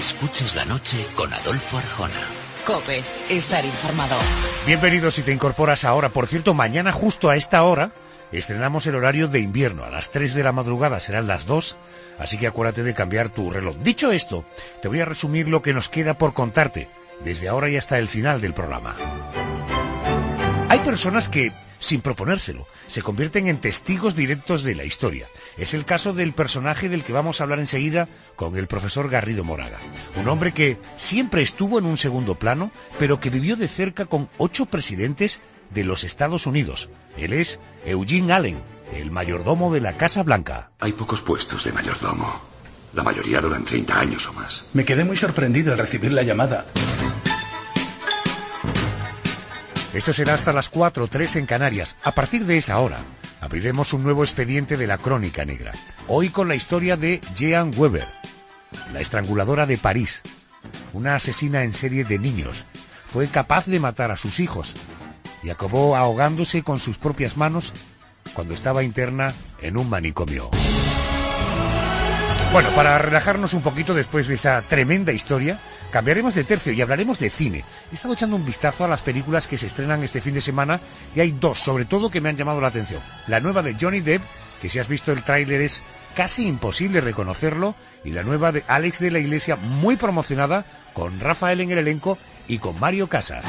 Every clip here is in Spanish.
Escuchas la noche con Adolfo Arjona. COPE, estar informado. Bienvenido si te incorporas ahora. Por cierto, mañana justo a esta hora estrenamos el horario de invierno. A las 3 de la madrugada serán las 2, así que acuérdate de cambiar tu reloj. Dicho esto, te voy a resumir lo que nos queda por contarte, desde ahora y hasta el final del programa. Hay personas que, sin proponérselo, se convierten en testigos directos de la historia. Es el caso del personaje del que vamos a hablar enseguida con el profesor Garrido Moraga. Un hombre que siempre estuvo en un segundo plano, pero que vivió de cerca con 8 presidentes de los Estados Unidos. Él es Eugene Allen, el mayordomo de la Casa Blanca. Hay pocos puestos de mayordomo. La mayoría duran 30 años o más. Me quedé muy sorprendido al recibir la llamada. Esto será hasta las 4 o 3 en Canarias. A partir de esa hora, abriremos un nuevo expediente de la Crónica Negra. Hoy con la historia de Jean Weber, la estranguladora de París. Una asesina en serie de niños. Fue capaz de matar a sus hijos y acabó ahogándose con sus propias manos cuando estaba interna en un manicomio. Bueno, para relajarnos un poquito después de esa tremenda historia, cambiaremos de tercio y hablaremos de cine. He estado echando un vistazo a las películas que se estrenan este fin de semana y hay 2, sobre todo, que me han llamado la atención. La nueva de Johnny Depp, que si has visto el tráiler es casi imposible reconocerlo, y la nueva de Alex de la Iglesia, muy promocionada, con Rafael en el elenco y con Mario Casas.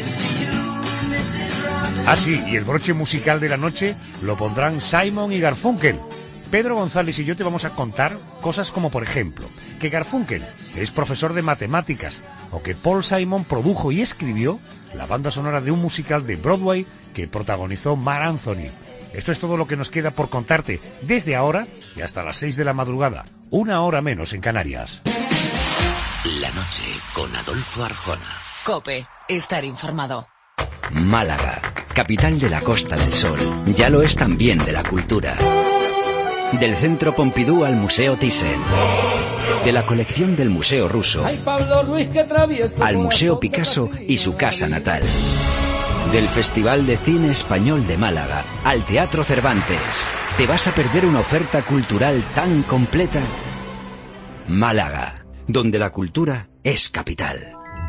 Ah, sí, y el broche musical de la noche lo pondrán Simon y Garfunkel. Pedro González y yo te vamos a contar cosas como, por ejemplo, que Garfunkel es profesor de matemáticas, o que Paul Simon produjo y escribió la banda sonora de un musical de Broadway que protagonizó Marc Anthony. Esto es todo lo que nos queda por contarte desde ahora y hasta las 6 de la madrugada, 1 hora menos en Canarias. La noche con Adolfo Arjona. COPE, estar informado. Málaga, capital de la Costa del Sol, ya lo es también de la cultura. Del Centro Pompidou al Museo Thyssen, de la colección del Museo Ruso al Museo Picasso y su casa natal, del Festival de Cine Español de Málaga al Teatro Cervantes. ¿Te vas a perder una oferta cultural tan completa? Málaga, donde la cultura es capital.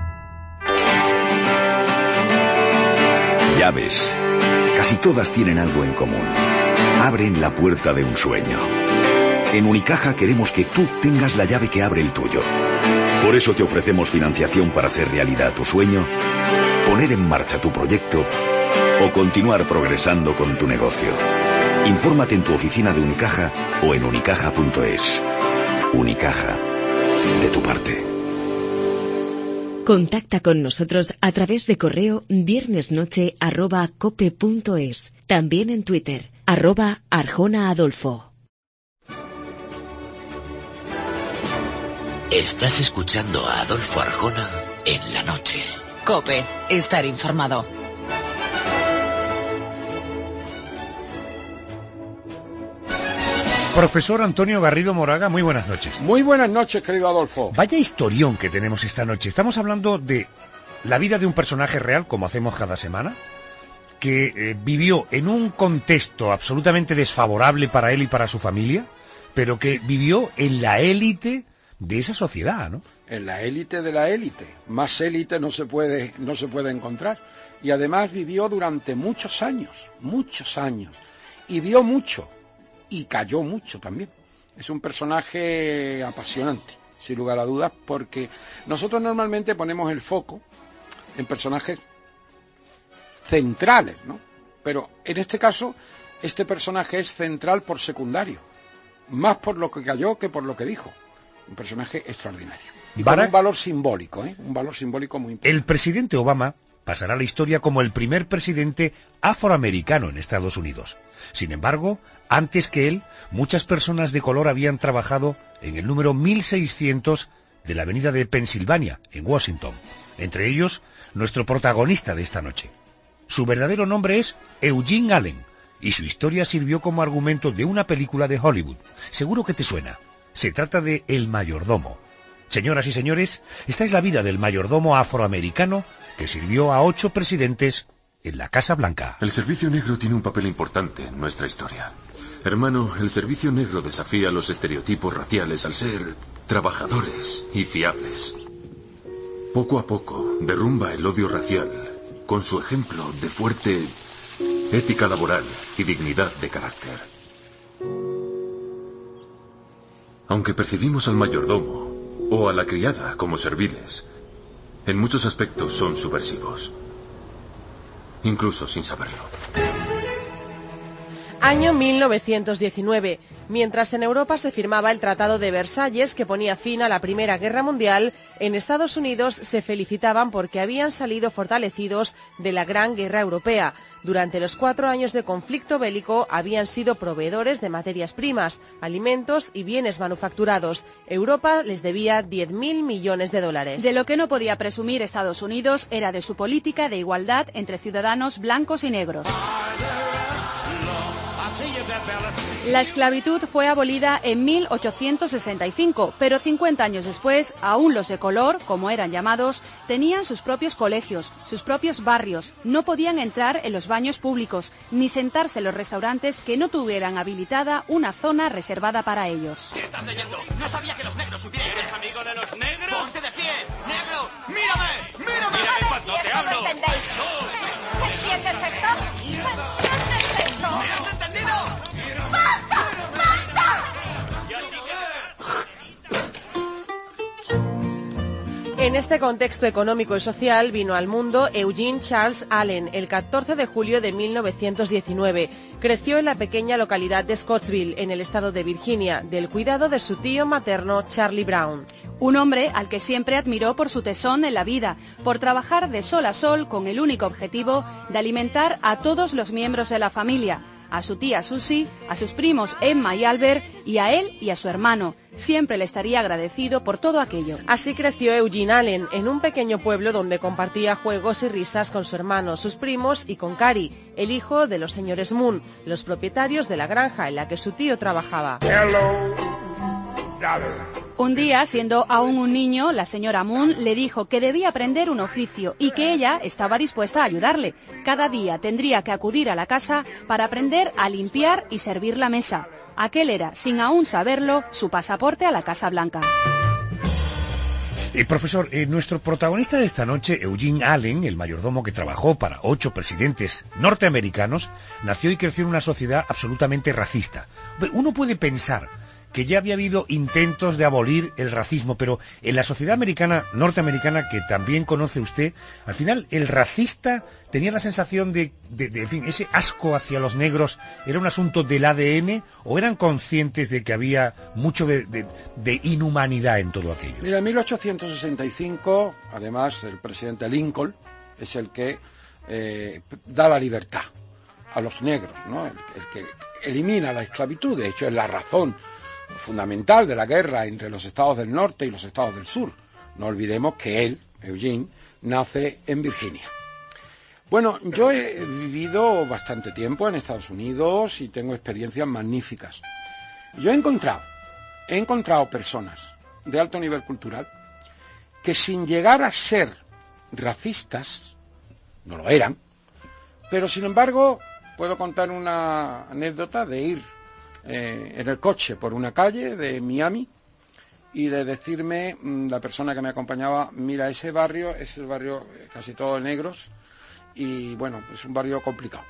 Llaves. Casi todas tienen algo en común. Abren la puerta de un sueño. En Unicaja queremos que tú tengas la llave que abre el tuyo. Por eso te ofrecemos financiación para hacer realidad tu sueño, poner en marcha tu proyecto o continuar progresando con tu negocio. Infórmate en tu oficina de Unicaja o en unicaja.es. Unicaja. De tu parte. Contacta con nosotros a través de correo viernesnoche@cope.es. También en Twitter, @ArjonaAdolfo. Estás escuchando a Adolfo Arjona en la noche. COPE, estar informado. Profesor Antonio Garrido Moraga, muy buenas noches. Muy buenas noches, querido Adolfo. Vaya historión que tenemos esta noche. Estamos hablando de la vida de un personaje real, como hacemos cada semana, que vivió en un contexto absolutamente desfavorable para él y para su familia, pero que vivió en la élite de esa sociedad, ¿no? En la élite de la élite. Más élite no se puede encontrar. Y además vivió durante muchos años, y dio mucho. Y cayó mucho también. Es un personaje apasionante, sin lugar a dudas, porque nosotros normalmente ponemos el foco en personajes centrales, ¿no? Pero en este caso, este personaje es central por secundario, más por lo que cayó que por lo que dijo. Un personaje extraordinario. Y con un valor simbólico, un valor simbólico muy importante. El presidente Obama pasará a la historia como el primer presidente afroamericano en Estados Unidos. Sin embargo, antes que él, muchas personas de color habían trabajado en el número 1600 de la avenida de Pensilvania, en Washington. Entre ellos, nuestro protagonista de esta noche. Su verdadero nombre es Eugene Allen, y su historia sirvió como argumento de una película de Hollywood. Seguro que te suena. Se trata de El mayordomo. Señoras y señores, esta es la vida del mayordomo afroamericano que sirvió a 8 presidentes en la Casa Blanca. El servicio negro tiene un papel importante en nuestra historia. Hermano, el servicio negro desafía los estereotipos raciales al ser trabajadores y fiables. Poco a poco derrumba el odio racial con su ejemplo de fuerte ética laboral y dignidad de carácter. Aunque percibimos al mayordomo o a la criada como serviles, en muchos aspectos son subversivos, incluso sin saberlo. Año 1919. Mientras en Europa se firmaba el Tratado de Versalles, que ponía fin a la Primera Guerra Mundial, en Estados Unidos se felicitaban porque habían salido fortalecidos de la Gran Guerra Europea. Durante los 4 años de conflicto bélico habían sido proveedores de materias primas, alimentos y bienes manufacturados. Europa les debía 10.000 millones de dólares. De lo que no podía presumir Estados Unidos era de su política de igualdad entre ciudadanos blancos y negros. La esclavitud fue abolida en 1865, pero 50 años después, aún los de color, como eran llamados, tenían sus propios colegios, sus propios barrios, no podían entrar en los baños públicos, ni sentarse en los restaurantes que no tuvieran habilitada una zona reservada para ellos. ¿Qué estás leyendo? No sabía que los negros supieran. ¿Eres amigo de los negros? ¡Ponte de pie! ¡Negro! ¡Mírame! ¡Mírame! ¡Mírame cuando te hablo! ¿Entiendes esto? ¿Entiendes esto? ¿Me has entendido? ¡Basta! ¡Basta! En este contexto económico y social vino al mundo Eugene Charles Allen el 14 de julio de 1919. Creció en la pequeña localidad de Scottsville, en el estado de Virginia, del cuidado de su tío materno Charlie Brown. Un hombre al que siempre admiró por su tesón en la vida, por trabajar de sol a sol con el único objetivo de alimentar a todos los miembros de la familia, a su tía Susie, a sus primos Emma y Albert, y a él y a su hermano. Siempre le estaría agradecido por todo aquello. Así creció Eugene Allen, en un pequeño pueblo donde compartía juegos y risas con su hermano, sus primos y con Cary, el hijo de los señores Moon, los propietarios de la granja en la que su tío trabajaba. Un día, siendo aún un niño, la señora Moon le dijo que debía aprender un oficio y que ella estaba dispuesta a ayudarle. Cada día tendría que acudir a la casa para aprender a limpiar y servir la mesa. Aquel era, sin aún saberlo, su pasaporte a la Casa Blanca. Profesor, nuestro protagonista de esta noche, Eugene Allen, el mayordomo que trabajó para 8 presidentes norteamericanos, nació y creció en una sociedad absolutamente racista. Uno puede pensar que ya había habido intentos de abolir el racismo, pero en la sociedad norteamericana, que también conoce usted, al final el racista tenía la sensación de en fin, ese asco hacia los negros era un asunto del ADN, o eran conscientes de que había mucho de inhumanidad en todo aquello. Mira, en 1865, además, el presidente Lincoln es el que da la libertad a los negros, ¿no? El que elimina la esclavitud. De hecho, es la razón fundamental de la guerra entre los estados del norte y los estados del sur. No olvidemos que él, Eugene, nace en Virginia. Bueno, yo he vivido bastante tiempo en Estados Unidos y tengo experiencias magníficas. Yo he encontrado personas de alto nivel cultural que, sin llegar a ser racistas, no lo eran, pero sin embargo puedo contar una anécdota de ir en el coche por una calle de Miami y de decirme la persona que me acompañaba: mira, ese barrio es el barrio casi todo de negros y bueno, es un barrio complicado.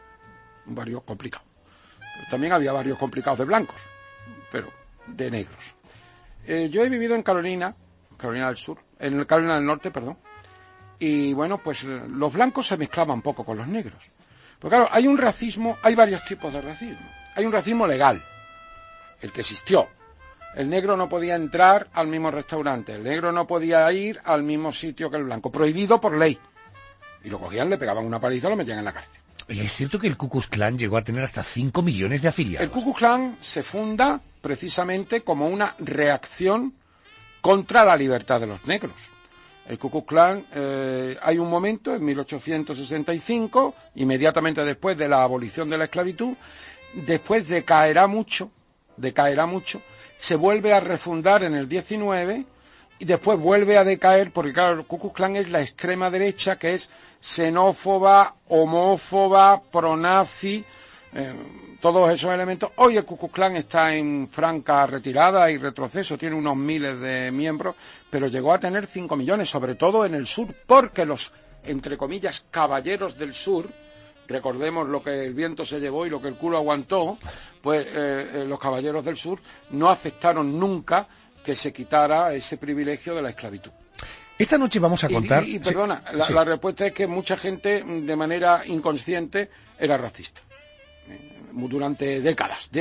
También había barrios complicados de blancos, pero de negros. Yo he vivido en Carolina del Norte, y bueno, pues los blancos se mezclaban un poco con los negros. Porque claro, hay varios tipos de racismo. Hay un racismo legal, el que existió. El negro no podía entrar al mismo restaurante, el negro no podía ir al mismo sitio que el blanco, prohibido por ley. Y lo cogían, le pegaban una paliza y lo metían en la cárcel. Oye, ¿es cierto que el Ku Klux Klan llegó a tener hasta 5 millones de afiliados? El Ku Klux Klan se funda precisamente como una reacción contra la libertad de los negros. El Ku Klux Klan, hay un momento, en 1865, inmediatamente después de la abolición de la esclavitud, después decaerá mucho, se vuelve a refundar en el 19 y después vuelve a decaer porque, claro, el Ku Klux Klan es la extrema derecha, que es xenófoba, homófoba, pronazi, todos esos elementos. Hoy el Ku Klux Klan está en franca retirada y retroceso, tiene unos miles de miembros, pero llegó a tener 5 millones, sobre todo en el sur, porque los, entre comillas, caballeros del sur, recordemos lo que el viento se llevó y lo que el culo aguantó, pues los caballeros del sur no aceptaron nunca que se quitara ese privilegio de la esclavitud. Esta noche vamos a contar... Y perdona, la respuesta es que mucha gente, de manera inconsciente, era racista. Durante décadas.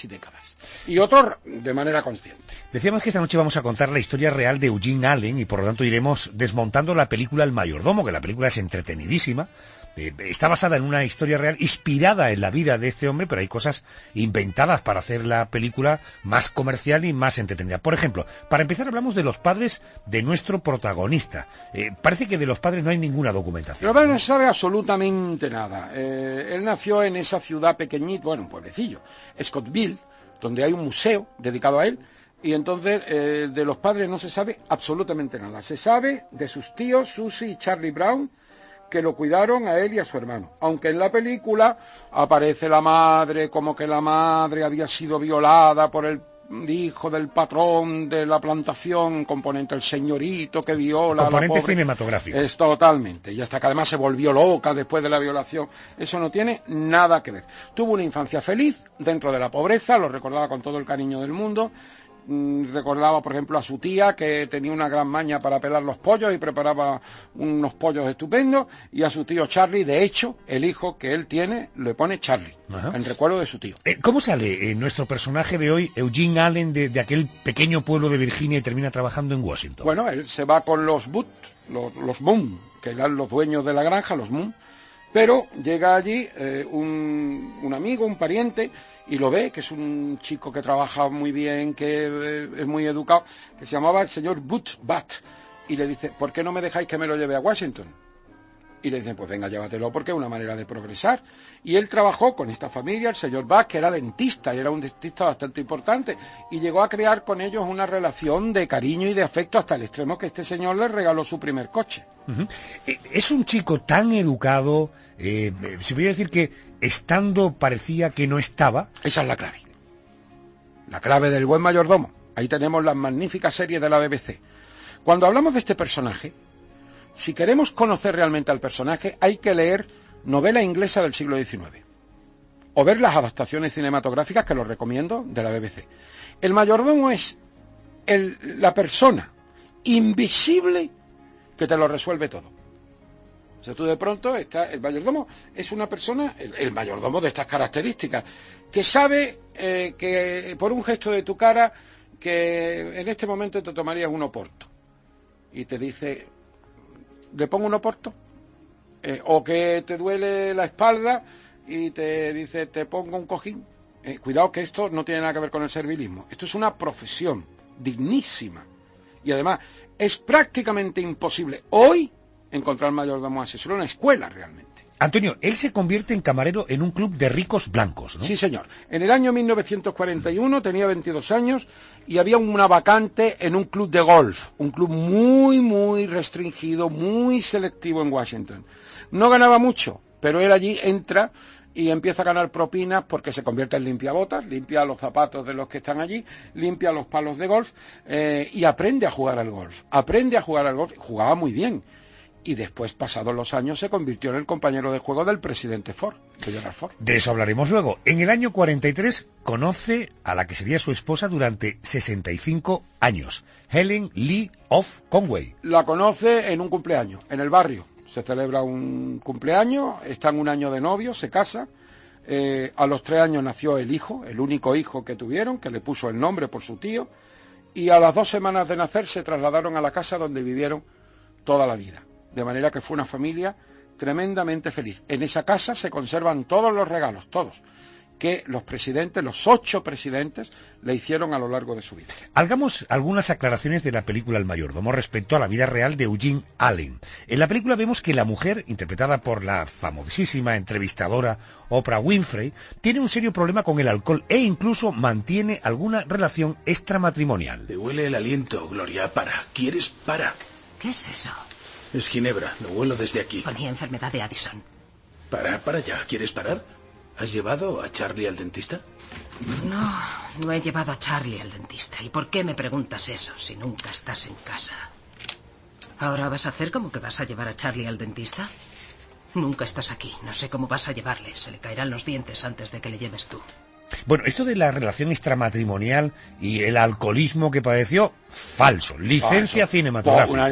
Y otros de manera consciente. Decíamos que esta noche vamos a contar la historia real de Eugene Allen y por lo tanto iremos desmontando la película El mayordomo, que la película es entretenidísima. Está basada en una historia real inspirada en la vida de este hombre, pero hay cosas inventadas para hacer la película más comercial y más entretenida. Por ejemplo, para empezar hablamos de los padres de nuestro protagonista. Parece que de los padres no hay ninguna documentación. Los padres no sabe absolutamente nada. Él nació en esa ciudad pequeñita, bueno, un pueblecillo, Scottsville, donde hay un museo dedicado a él. Y entonces de los padres no se sabe absolutamente nada. Se sabe de sus tíos, Susie y Charlie Brown, que lo cuidaron a él y a su hermano. Aunque en la película aparece la madre, como que la madre había sido violada por el hijo del patrón de la plantación, componente el señorito que viola componente a la pobre. Cinematográfico. Es totalmente. Y hasta que además se volvió loca después de la violación. Eso no tiene nada que ver. Tuvo una infancia feliz dentro de la pobreza, lo recordaba con todo el cariño del mundo. Recordaba, por ejemplo, a su tía, que tenía una gran maña para pelar los pollos y preparaba unos pollos estupendos, y a su tío Charlie. De hecho, el hijo que él tiene le pone Charlie, en recuerdo de su tío. ¿Cómo sale nuestro personaje de hoy, Eugene Allen, de aquel pequeño pueblo de Virginia y termina trabajando en Washington? Bueno, él se va con los Moon, que eran los dueños de la granja, los Moon, pero llega allí un amigo, un pariente, y lo ve, que es un chico que trabaja muy bien, que es muy educado, que se llamaba el señor Butch Bat, y le dice, ¿por qué no me dejáis que me lo lleve a Washington? Y le dicen, pues venga, llévatelo, porque es una manera de progresar. Y él trabajó con esta familia, el señor Bat, que era dentista, y era un dentista bastante importante, y llegó a crear con ellos una relación de cariño y de afecto hasta el extremo que este señor le regaló su primer coche. Es un chico tan educado, se podría decir que estando parecía que no estaba. Esa es la clave. La clave del buen mayordomo. Ahí tenemos las magníficas series de la BBC. Cuando hablamos de este personaje, si queremos conocer realmente al personaje, hay que leer novela inglesa del siglo XIX. O ver las adaptaciones cinematográficas, que lo recomiendo, de la BBC. El mayordomo es la persona invisible que te lo resuelve todo. O sea, tú de pronto, el mayordomo es una persona, el mayordomo de estas características, que sabe que por un gesto de tu cara, que en este momento te tomarías un oporto. Y te dice, ¿le pongo un oporto? O que te duele la espalda y te dice, te pongo un cojín. Cuidado, que esto no tiene nada que ver con el servilismo. Esto es una profesión dignísima. Y además, es prácticamente imposible hoy encontrar mayordomo así. Es una escuela realmente. Antonio, él se convierte en camarero en un club de ricos blancos, ¿no? Sí, señor. En el año 1941 tenía 22 años y había una vacante en un club de golf. Un club muy, muy restringido, muy selectivo en Washington. No ganaba mucho, pero él allí entra y empieza a ganar propinas porque se convierte en limpiabotas, limpia los zapatos de los que están allí, limpia los palos de golf y aprende a jugar al golf. Jugaba muy bien. Y después, pasados los años, se convirtió en el compañero de juego del presidente Ford, de Gerald Ford. De eso hablaremos luego. En el año 43 conoce a la que sería su esposa durante 65 años, Helen Lee of Conway. La conoce en un cumpleaños, en el barrio. Se celebra un cumpleaños, están un año de novio, se casa. A los 3 años nació el hijo, el único hijo que tuvieron, que le puso el nombre por su tío. Y a las 2 semanas de nacer se trasladaron a la casa donde vivieron toda la vida. De manera que fue una familia tremendamente feliz. En esa casa se conservan todos los regalos, todos, que los presidentes, los 8 presidentes, le hicieron a lo largo de su vida. Hagamos algunas aclaraciones de la película El mayordomo respecto a la vida real de Eugene Allen. En la película vemos que la mujer, interpretada por la famosísima entrevistadora Oprah Winfrey, tiene un serio problema con el alcohol e incluso mantiene alguna relación extramatrimonial. Te huele el aliento, Gloria. Para. ¿Quieres? Para. ¿Qué es eso? Es ginebra, lo huelo desde aquí. Ponía enfermedad de Addison. Para ya. ¿Quieres parar? ¿Has llevado a Charlie al dentista? No he llevado a Charlie al dentista. ¿Y por qué me preguntas eso si nunca estás en casa? ¿Ahora vas a hacer como que vas a llevar a Charlie al dentista? Nunca estás aquí. No sé cómo vas a llevarle. Se le caerán los dientes antes de que le lleves tú. Bueno, esto de la relación extramatrimonial y el alcoholismo que padeció, falso. Licencia cinematográfica.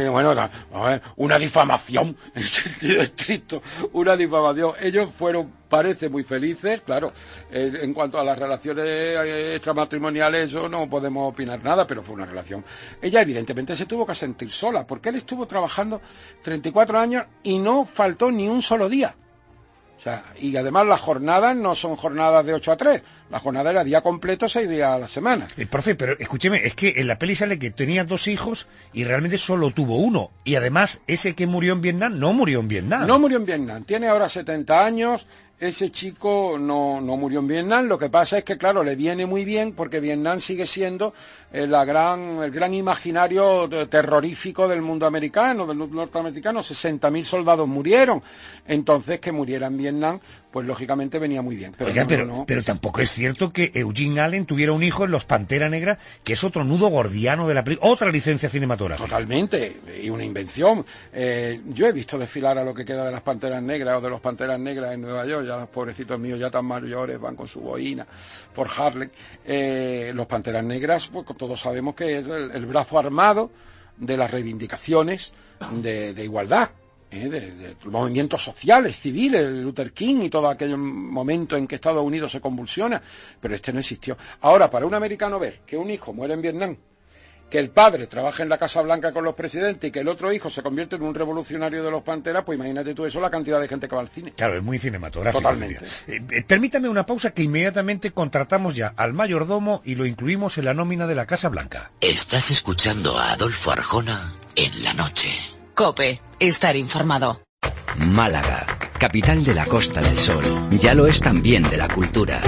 Una difamación, en sentido estricto, una difamación. Ellos fueron, parece, muy felices, claro. En cuanto a las relaciones extramatrimoniales, eso no podemos opinar nada, pero fue una relación. Ella evidentemente se tuvo que sentir sola, porque él estuvo trabajando 34 años y no faltó ni un solo día. O sea, y además las jornadas no son jornadas de 8 a 3, la jornada era día completo, 6 días a la semana. Profe, pero escúcheme, es que en la peli sale que tenía 2 hijos y realmente solo tuvo uno. Y además, ese que murió en Vietnam, no murió en Vietnam. No murió en Vietnam, tiene ahora 70 años, ese chico no murió en Vietnam, lo que pasa es que, claro, le viene muy bien porque Vietnam sigue siendo el gran imaginario terrorífico del mundo americano, del norteamericano. 60.000 soldados murieron, entonces que muriera en Vietnam, pues lógicamente venía muy bien. Pero, oiga, pero tampoco es cierto que Eugene Allen tuviera un hijo en Los Pantera Negra, que es otro nudo gordiano de la película, otra licencia cinematográfica. Totalmente, y una invención. Yo he visto desfilar a lo que queda de las Panteras Negras o de los Panteras Negras en Nueva York, ya los pobrecitos míos ya tan mayores van con su boina por Harlem. Los Panteras Negras, pues todos sabemos que es el brazo armado de las reivindicaciones de igualdad. De movimientos sociales, civiles, Luther King y todo aquel momento en que Estados Unidos se convulsiona, pero este no existió. Ahora, para un americano ver que un hijo muere en Vietnam, que el padre trabaja en la Casa Blanca con los presidentes y que el otro hijo se convierte en un revolucionario de los Panteras, pues imagínate tú eso, la cantidad de gente que va al cine. Claro, es muy cinematográfico. Totalmente. Permítame una pausa, que inmediatamente contratamos ya al mayordomo y lo incluimos en la nómina de la Casa Blanca. Estás escuchando a Adolfo Arjona en la noche. COPE, estar informado. Málaga, capital de la Costa del Sol. Ya lo es también de la cultura.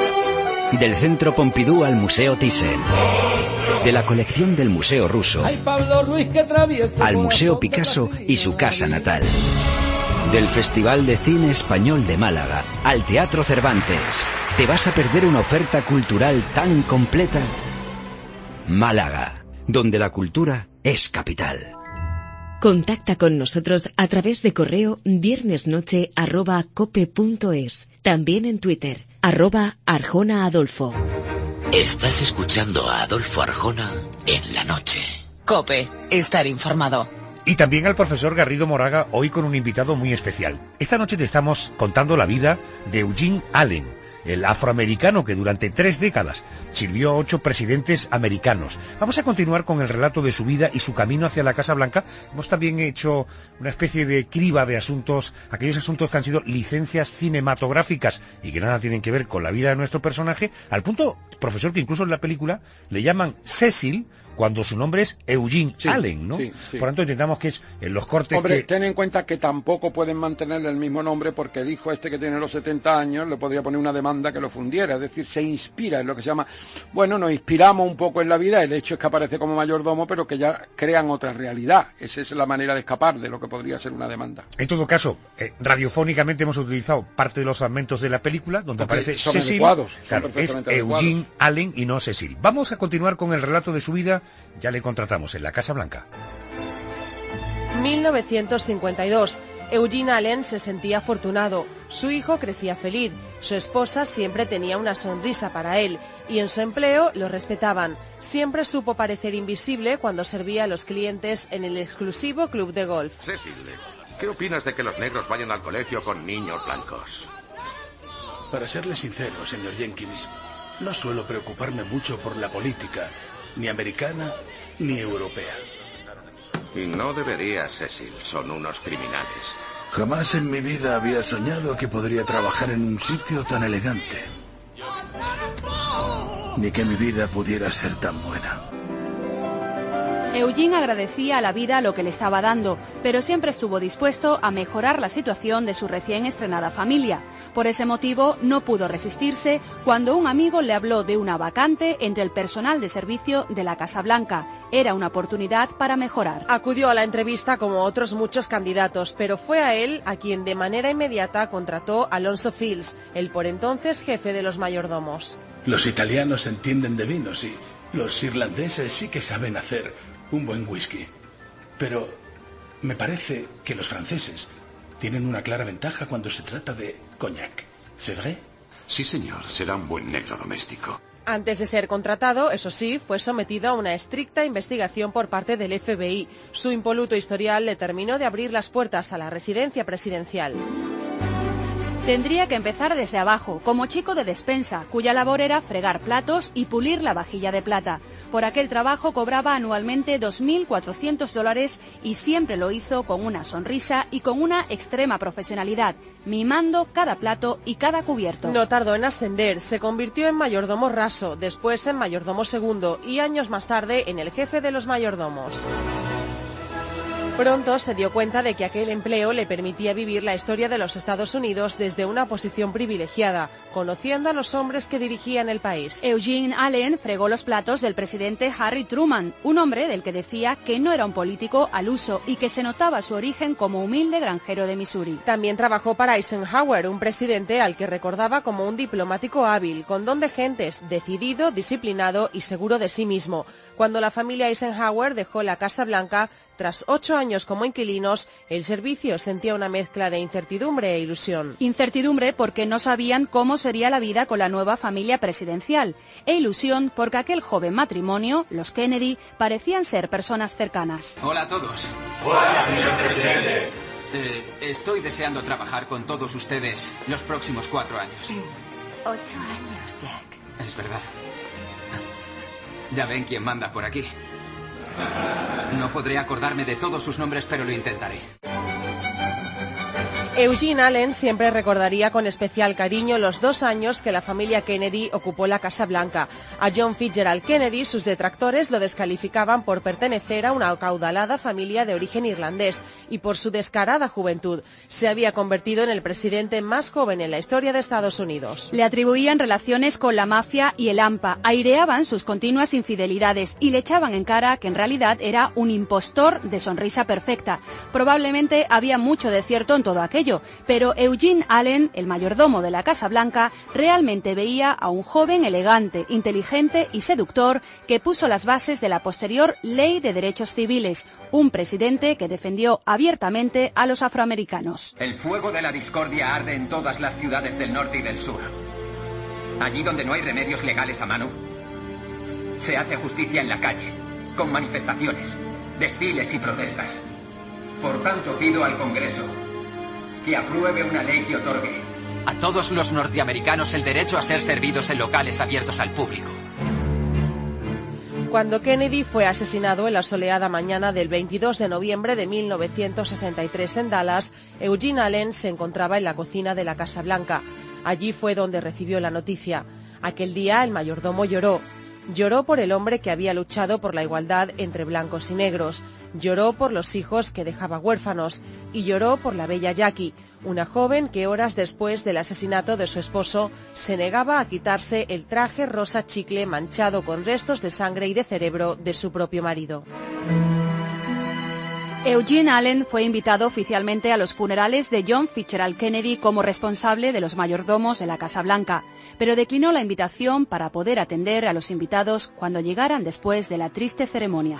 Del Centro Pompidou al Museo Thyssen. De la colección del Museo Ruso al Museo Picasso y su casa natal. Del Festival de Cine Español de Málaga al Teatro Cervantes. ¿Te vas a perder una oferta cultural tan completa? Málaga, donde la cultura es capital. Contacta con nosotros a través de correo viernesnoche@cope.es. También en Twitter, @ArjonaAdolfo. Estás escuchando a Adolfo Arjona en la noche. COPE, estar informado. Y también al profesor Garrido Moraga, hoy con un invitado muy especial. Esta noche te estamos contando la vida de Eugene Allen, el afroamericano que durante 3 décadas sirvió a 8 presidentes americanos. Vamos a continuar con el relato de su vida y su camino hacia la Casa Blanca. Hemos también hecho una especie de criba de asuntos, aquellos asuntos que han sido licencias cinematográficas y que nada tienen que ver con la vida de nuestro personaje, al punto, profesor, que incluso en la película le llaman Cecil, cuando su nombre es Eugene Allen, ¿no? Sí. Por tanto, intentamos que es en los cortes. Hombre, ten en cuenta que tampoco pueden mantenerle el mismo nombre, porque el hijo este que tiene los 70 años le podría poner una demanda que lo fundiera, es decir, se inspira en lo que se llama, bueno, nos inspiramos un poco en la vida, el hecho es que aparece como mayordomo, pero que ya crean otra realidad. Esa es la manera de escapar de lo que podría ser una demanda. En todo caso, radiofónicamente hemos utilizado parte de los fragmentos de la película donde aparece son Cecil. Adecuados, claro, es Eugene Allen y no Cecil. Vamos a continuar con el relato de su vida. Ya le contratamos en la Casa Blanca. 1952. Eugene Allen se sentía afortunado. Su hijo crecía feliz. Su esposa siempre tenía una sonrisa para él. Y en su empleo lo respetaban. Siempre supo parecer invisible cuando servía a los clientes en el exclusivo club de golf. Cecil, ¿qué opinas de que los negros vayan al colegio con niños blancos? Para serle sincero, señor Jenkins, no suelo preocuparme mucho por la política, ni americana ni europea. Y no debería, Cecil, son unos criminales. Jamás en mi vida había soñado que podría trabajar en un sitio tan elegante. Ni que mi vida pudiera ser tan buena. Eugene agradecía a la vida lo que le estaba dando, pero siempre estuvo dispuesto a mejorar la situación de su recién estrenada familia. Por ese motivo, no pudo resistirse cuando un amigo le habló de una vacante entre el personal de servicio de la Casa Blanca. Era una oportunidad para mejorar. Acudió a la entrevista como otros muchos candidatos, pero fue a él a quien de manera inmediata contrató Alonso Fields, el por entonces jefe de los mayordomos. Los italianos entienden de vinos y los irlandeses sí que saben hacer un buen whisky. Pero me parece que los franceses tienen una clara ventaja cuando se trata de cognac. ¿C'est vrai? Sí, señor. Será un buen negro doméstico. Antes de ser contratado, eso sí, fue sometido a una estricta investigación por parte del FBI. Su impoluto historial le terminó de abrir las puertas a la residencia presidencial. Tendría que empezar desde abajo, como chico de despensa, cuya labor era fregar platos y pulir la vajilla de plata. Por aquel trabajo cobraba anualmente $2.400 y siempre lo hizo con una sonrisa y con una extrema profesionalidad, mimando cada plato y cada cubierto. No tardó en ascender, se convirtió en mayordomo raso, después en mayordomo segundo y años más tarde en el jefe de los mayordomos. Pronto se dio cuenta de que aquel empleo le permitía vivir la historia de los Estados Unidos desde una posición privilegiada, conociendo a los hombres que dirigían el país. Eugene Allen fregó los platos del presidente Harry Truman, un hombre del que decía que no era un político al uso y que se notaba su origen como humilde granjero de Missouri. También trabajó para Eisenhower, un presidente al que recordaba como un diplomático hábil, con don de gentes, decidido, disciplinado y seguro de sí mismo. Cuando la familia Eisenhower dejó la Casa Blanca, tras 8 años como inquilinos, el servicio sentía una mezcla de incertidumbre e ilusión. Incertidumbre porque no sabían cómo sería la vida con la nueva familia presidencial, e ilusión porque aquel joven matrimonio, los Kennedy, parecían ser personas cercanas. Hola a todos. Hola, señor presidente. Estoy deseando trabajar con todos ustedes los próximos 4 años. 8 años, Jack. Es verdad. Ya ven quién manda por aquí. No podré acordarme de todos sus nombres, pero lo intentaré. Eugene Allen siempre recordaría con especial cariño los 2 años que la familia Kennedy ocupó la Casa Blanca. A John Fitzgerald Kennedy, sus detractores lo descalificaban por pertenecer a una acaudalada familia de origen irlandés y por su descarada juventud. Se había convertido en el presidente más joven en la historia de Estados Unidos. Le atribuían relaciones con la mafia y el AMPA, aireaban sus continuas infidelidades y le echaban en cara que en realidad era un impostor de sonrisa perfecta. Probablemente había mucho de cierto en todo aquello, pero Eugene Allen, el mayordomo de la Casa Blanca, realmente veía a un joven elegante, inteligente y seductor que puso las bases de la posterior Ley de Derechos Civiles, un presidente que defendió abiertamente a los afroamericanos. El fuego de la discordia arde en todas las ciudades del norte y del sur. Allí donde no hay remedios legales a mano, se hace justicia en la calle, con manifestaciones, desfiles y protestas. Por tanto, pido al Congreso que apruebe una ley que otorgue a todos los norteamericanos el derecho a ser servidos en locales abiertos al público. Cuando Kennedy fue asesinado en la soleada mañana del 22 de noviembre de 1963 en Dallas, Eugene Allen se encontraba en la cocina de la Casa Blanca. Allí fue donde recibió la noticia. Aquel día el mayordomo lloró. Lloró por el hombre que había luchado por la igualdad entre blancos y negros. Lloró por los hijos que dejaba huérfanos y lloró por la bella Jackie, una joven que horas después del asesinato de su esposo se negaba a quitarse el traje rosa chicle manchado con restos de sangre y de cerebro de su propio marido. Eugene Allen fue invitado oficialmente a los funerales de John Fitzgerald Kennedy como responsable de los mayordomos de la Casa Blanca, pero declinó la invitación para poder atender a los invitados cuando llegaran después de la triste ceremonia.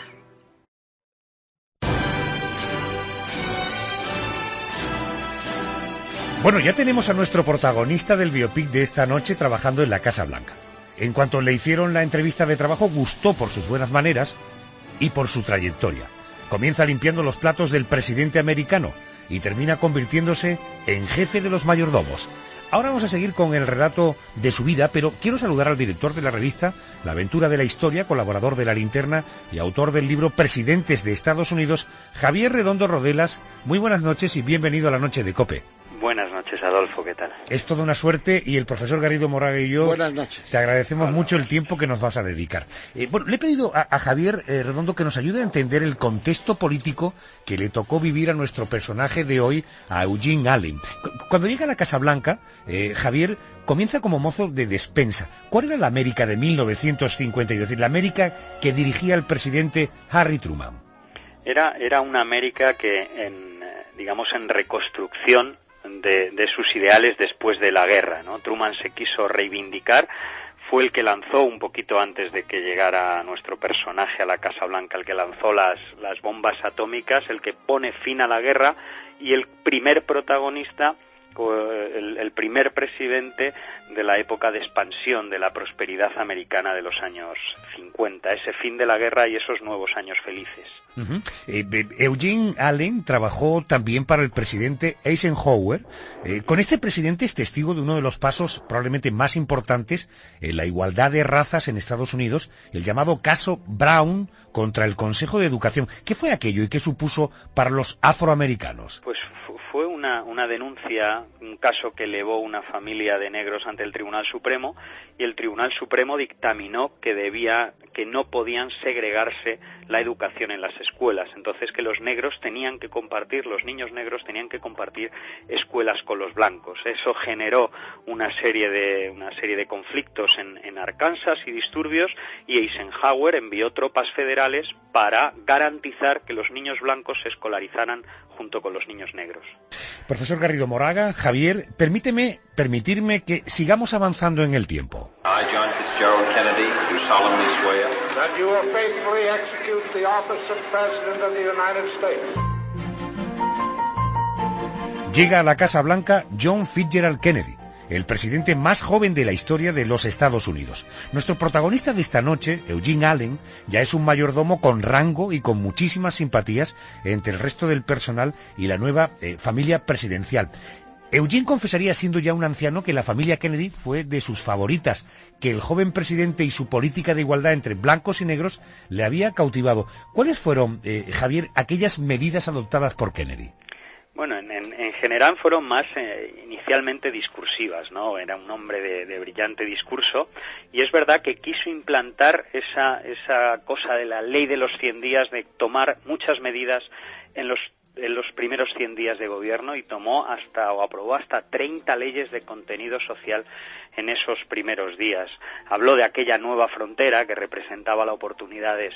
Bueno, ya tenemos a nuestro protagonista del biopic de esta noche trabajando en la Casa Blanca. En cuanto le hicieron la entrevista de trabajo, gustó por sus buenas maneras y por su trayectoria. Comienza limpiando los platos del presidente americano y termina convirtiéndose en jefe de los mayordomos. Ahora vamos a seguir con el relato de su vida, pero quiero saludar al director de la revista La Aventura de la Historia, colaborador de La Linterna y autor del libro Presidentes de Estados Unidos, Javier Redondo Rodelas. Muy buenas noches y bienvenido a la noche de COPE. Buenas noches, Adolfo, ¿qué tal? Es toda una suerte y el profesor Garrido Moraga y yo Buenas noches. Te agradecemos mucho el tiempo que nos vas a dedicar. Bueno, le he pedido a Javier Redondo que nos ayude a entender el contexto político que le tocó vivir a nuestro personaje de hoy, a Eugene Allen. Cuando llega a la Casa Blanca, Javier comienza como mozo de despensa. ¿Cuál era la América de 1950? Es decir, la América que dirigía el presidente Harry Truman. Era una América que, en reconstrucción de sus ideales después de la guerra, ¿no? Truman se quiso reivindicar, fue el que lanzó, un poquito antes de que llegara nuestro personaje a la Casa Blanca, el que lanzó las bombas atómicas, el que pone fin a la guerra y el primer protagonista, el primer presidente de la época de expansión de la prosperidad americana de los años 50, ese fin de la guerra y esos nuevos años felices. Eugene Allen trabajó también para el presidente Eisenhower. Con este presidente es testigo de uno de los pasos probablemente más importantes en la igualdad de razas en Estados Unidos, el llamado caso Brown contra el Consejo de Educación. ¿Qué fue aquello y qué supuso para los afroamericanos? Pues fue una denuncia, un caso que elevó una familia de negros ante el Tribunal Supremo, y el Tribunal Supremo dictaminó que no podían segregarse la educación en las escuelas, entonces que los niños negros tenían que compartir escuelas con los blancos. Eso generó una serie de conflictos en Arkansas y disturbios, y Eisenhower envió tropas federales para garantizar que los niños blancos se escolarizaran junto con los niños negros. Profesor Garrido Moraga, Javier, permitirme que sigamos avanzando en el tiempo. I, John Fitzgerald Kennedy, do solemnly swear that you will faithfully execute the office of President of the United States. Llega a la Casa Blanca John Fitzgerald Kennedy, el presidente más joven de la historia de los Estados Unidos. Nuestro protagonista de esta noche, Eugene Allen, ya es un mayordomo con rango y con muchísimas simpatías entre el resto del personal y la nueva familia presidencial. Eugene confesaría, siendo ya un anciano, que la familia Kennedy fue de sus favoritas, que el joven presidente y su política de igualdad entre blancos y negros le había cautivado. ¿Cuáles fueron, Javier, aquellas medidas adoptadas por Kennedy? Bueno, en general fueron más inicialmente discursivas, ¿no? Era un hombre de brillante discurso, y es verdad que quiso implantar esa cosa de la ley de los 100 días, de tomar muchas medidas en los primeros 100 días de gobierno, y aprobó hasta 30 leyes de contenido social en esos primeros días. Habló de aquella nueva frontera que representaba las oportunidades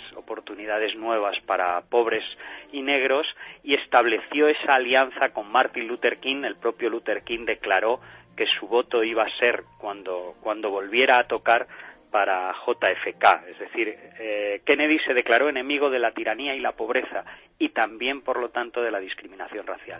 nuevas para pobres y negros, y estableció esa alianza con Martin Luther King. El propio Luther King declaró que su voto iba a ser, cuando volviera a tocar, para JFK, es decir, Kennedy se declaró enemigo de la tiranía y la pobreza, y también, por lo tanto, de la discriminación racial.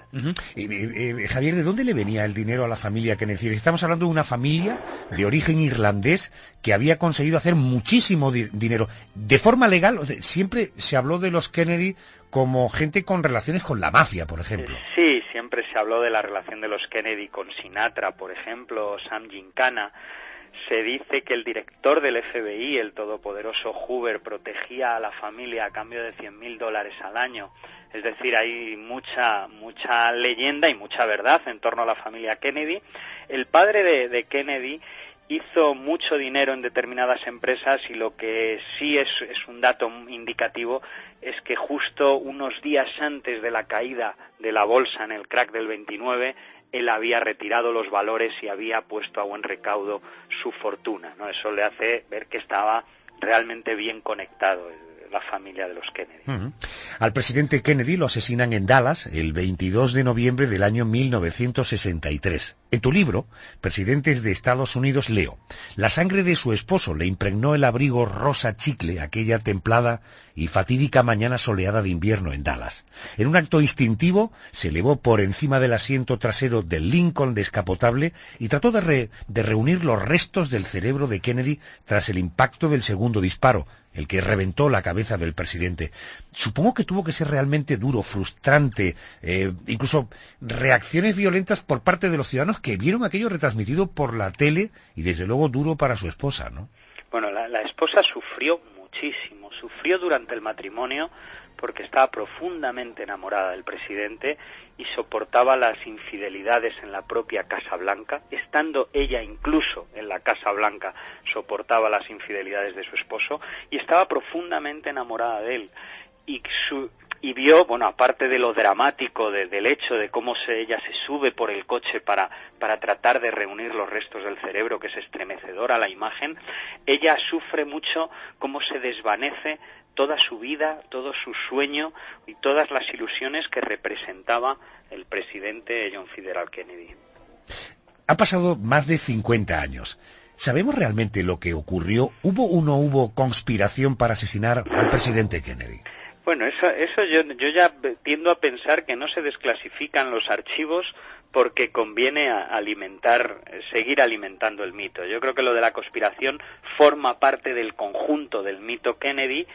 Javier, ¿de dónde le venía el dinero a la familia Kennedy? Estamos hablando de una familia de origen irlandés que había conseguido hacer muchísimo dinero. ¿De forma legal? Siempre se habló de los Kennedy como gente con relaciones con la mafia, por ejemplo. Sí, siempre se habló de la relación de los Kennedy con Sinatra, por ejemplo, Sam Gincana. Se dice que el director del FBI, el todopoderoso Hoover, protegía a la familia a cambio de $100,000 al año. Es decir, hay mucha leyenda y mucha verdad en torno a la familia Kennedy. El padre de Kennedy hizo mucho dinero en determinadas empresas, y lo que sí es un dato indicativo es que justo unos días antes de la caída de la bolsa en el crack del 29, él había retirado los valores y había puesto a buen recaudo su fortuna, ¿no? Eso le hace ver que estaba realmente bien conectado la familia de los Kennedy. Al presidente Kennedy lo asesinan en Dallas el 22 de noviembre del año 1963. En tu libro, Presidentes de Estados Unidos, leo: la sangre de su esposo le impregnó el abrigo rosa chicle aquella templada y fatídica mañana soleada de invierno en Dallas. En un acto instintivo, se elevó por encima del asiento trasero del Lincoln descapotable y trató de reunir los restos del cerebro de Kennedy tras el impacto del segundo disparo, el que reventó la cabeza del presidente. Supongo que tuvo que ser realmente duro, frustrante, incluso reacciones violentas por parte de los ciudadanos que vieron aquello retransmitido por la tele, y desde luego duro para su esposa, ¿no? Bueno, la esposa sufrió muchísimo. Sufrió durante el matrimonio porque estaba profundamente enamorada del presidente y soportaba las infidelidades en la propia Casa Blanca. Estando ella incluso en la Casa Blanca, soportaba las infidelidades de su esposo y estaba profundamente enamorada de él. Y vio, bueno, aparte de lo dramático del hecho de cómo ella se sube por el coche para tratar de reunir los restos del cerebro, que es estremecedora la imagen, ella sufre mucho cómo se desvanece toda su vida, todo su sueño y todas las ilusiones que representaba el presidente John Fitzgerald Kennedy. Ha pasado más de 50 años. ¿Sabemos realmente lo que ocurrió? ¿Hubo o no hubo conspiración para asesinar al presidente Kennedy? Bueno, eso yo ya tiendo a pensar que no se desclasifican los archivos porque conviene seguir alimentando el mito. Yo creo que lo de la conspiración forma parte del conjunto del mito Kennedy,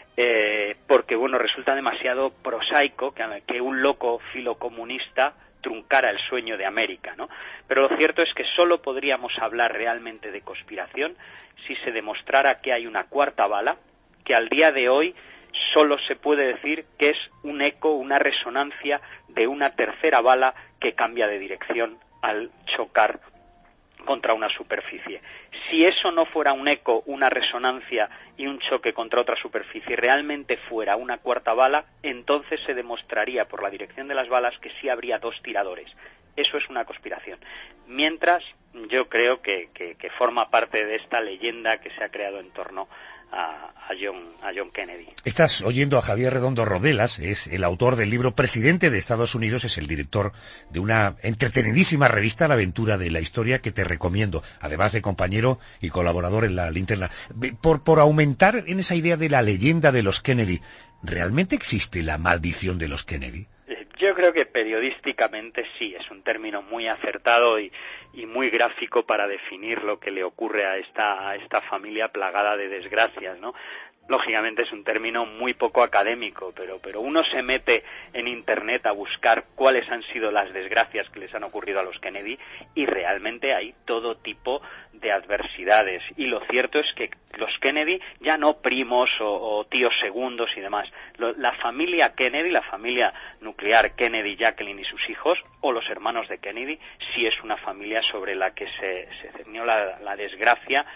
porque bueno, resulta demasiado prosaico que un loco filocomunista truncara el sueño de América, ¿no? Pero lo cierto es que solo podríamos hablar realmente de conspiración si se demostrara que hay una cuarta bala, que al día de hoy solo se puede decir que es un eco, una resonancia de una tercera bala que cambia de dirección al chocar contra una superficie. Si eso no fuera un eco, una resonancia y un choque contra otra superficie, realmente fuera una cuarta bala, entonces se demostraría por la dirección de las balas que sí habría dos tiradores. Eso es una conspiración. Mientras, yo creo que forma parte de esta leyenda que se ha creado en torno a John Kennedy. Estás oyendo a Javier Redondo Rodelas, es el autor del libro Presidente de Estados Unidos, es el director de una entretenidísima revista La Aventura de la Historia que te recomiendo, además de compañero y colaborador en La Linterna. Por aumentar en esa idea de la leyenda de los Kennedy, ¿realmente existe la maldición de los Kennedy? Yo creo que periodísticamente sí, es un término muy acertado y muy gráfico para definir lo que le ocurre a esta familia plagada de desgracias, ¿no? Lógicamente es un término muy poco académico, pero uno se mete en Internet a buscar cuáles han sido las desgracias que les han ocurrido a los Kennedy y realmente hay todo tipo de adversidades. Y lo cierto es que los Kennedy, ya no primos o tíos segundos y demás, la familia Kennedy, la familia nuclear Kennedy, Jacqueline y sus hijos, o los hermanos de Kennedy, sí es una familia sobre la que se cernió la desgracia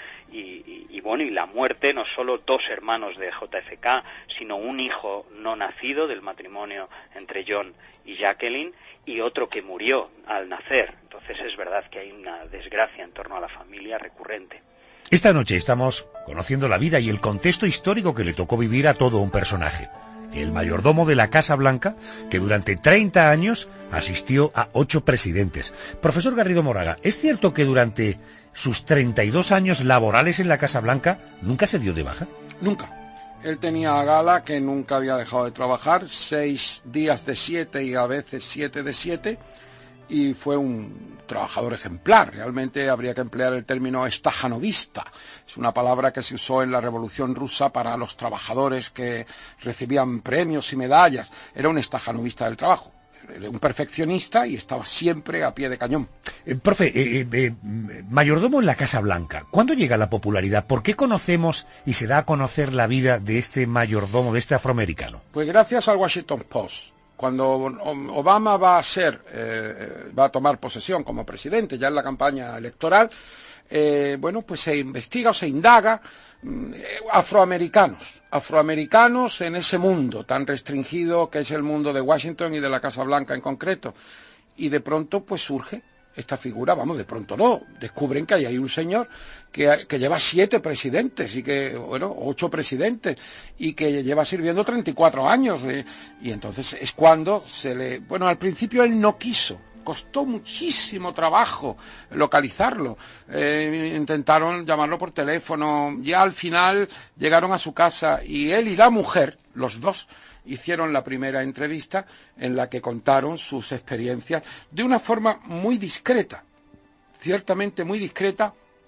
y bueno, y la muerte, no solo dos hermanos de JFK, sino un hijo no nacido del matrimonio entre John y Jacqueline y otro que murió al nacer. Entonces es verdad que hay una desgracia en torno a la familia recurrente. Esta noche estamos conociendo la vida y el contexto histórico que le tocó vivir a todo un personaje. El mayordomo de la Casa Blanca, que durante 30 años asistió a 8 presidentes. Profesor Garrido Moraga, ¿es cierto que durante sus 32 años laborales en la Casa Blanca nunca se dio de baja? Nunca. Él tenía a gala que nunca había dejado de trabajar, 6 días de 7 y a veces 7 de 7, y fue un trabajador ejemplar. Realmente habría que emplear el término estajanovista. Es una palabra que se usó en la Revolución Rusa para los trabajadores que recibían premios y medallas. Era un estajanovista del trabajo, un perfeccionista y estaba siempre a pie de cañón. Profe, mayordomo en la Casa Blanca, ¿cuándo llega la popularidad? ¿Por qué conocemos y se da a conocer la vida de este mayordomo, de este afroamericano? Pues gracias al Washington Post. Cuando Obama va a tomar posesión como presidente, ya en la campaña electoral, pues se investiga o se indaga afroamericanos en ese mundo tan restringido que es el mundo de Washington y de la Casa Blanca en concreto. Y de pronto pues surge esta figura, de pronto no, descubren que hay un señor que lleva 7 presidentes y 8 presidentes y que lleva sirviendo 34 años y entonces es cuando al principio él no quiso, costó muchísimo trabajo localizarlo, intentaron llamarlo por teléfono, ya al final llegaron a su casa y él y la mujer, los dos, hicieron la primera entrevista en la que contaron sus experiencias de una forma muy discreta, ciertamente muy discreta,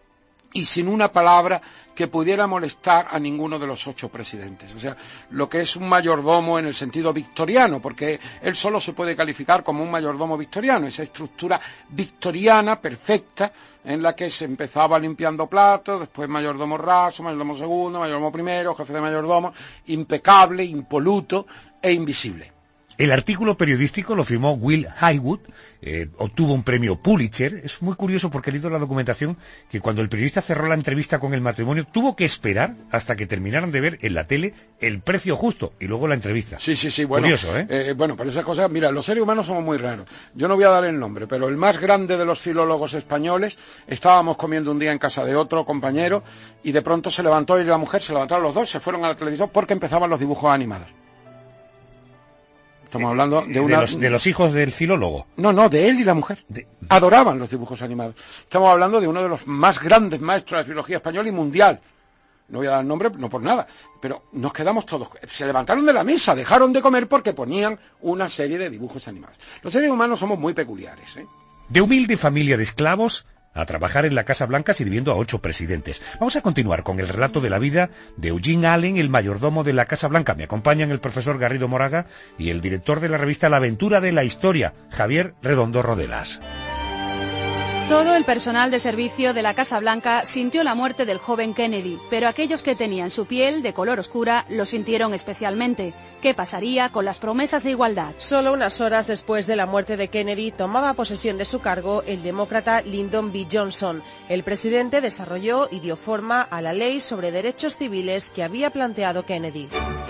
y sin una palabra que pudiera molestar a ninguno de los 8 presidentes. O sea, lo que es un mayordomo en el sentido victoriano, porque él solo se puede calificar como un mayordomo victoriano, esa estructura victoriana perfecta en la que se empezaba limpiando platos, después mayordomo raso, mayordomo segundo, mayordomo primero, jefe de mayordomo, impecable, impoluto e invisible. El artículo periodístico lo firmó Will Haywood, obtuvo un premio Pulitzer. Es muy curioso porque he leído la documentación que cuando el periodista cerró la entrevista con el matrimonio tuvo que esperar hasta que terminaran de ver en la tele El precio justo y luego la entrevista. Sí, bueno. Curioso, ¿eh? Bueno, pero esas cosas, mira, los seres humanos somos muy raros. Yo no voy a dar el nombre, pero el más grande de los filólogos españoles, estábamos comiendo un día en casa de otro compañero y de pronto se levantó él y la mujer, se levantaron los dos, se fueron a la televisión porque empezaban los dibujos animados. Estamos hablando de los hijos del filólogo. No, de él y la mujer. Adoraban los dibujos animados. Estamos hablando de uno de los más grandes maestros de filología española y mundial. No voy a dar el nombre, no por nada, pero nos quedamos todos. Se levantaron de la mesa, dejaron de comer porque ponían una serie de dibujos animados. Los seres humanos somos muy peculiares, ¿eh? De humilde familia de esclavos a trabajar en la Casa Blanca sirviendo a 8 presidentes. Vamos a continuar con el relato de la vida de Eugene Allen, el mayordomo de la Casa Blanca. Me acompañan el profesor Garrido Moraga y el director de la revista La Aventura de la Historia, Javier Redondo Rodelas. Todo el personal de servicio de la Casa Blanca sintió la muerte del joven Kennedy, pero aquellos que tenían su piel de color oscura lo sintieron especialmente. ¿Qué pasaría con las promesas de igualdad? Solo unas horas después de la muerte de Kennedy tomaba posesión de su cargo el demócrata Lyndon B. Johnson. El presidente desarrolló y dio forma a la ley sobre derechos civiles que había planteado Kennedy.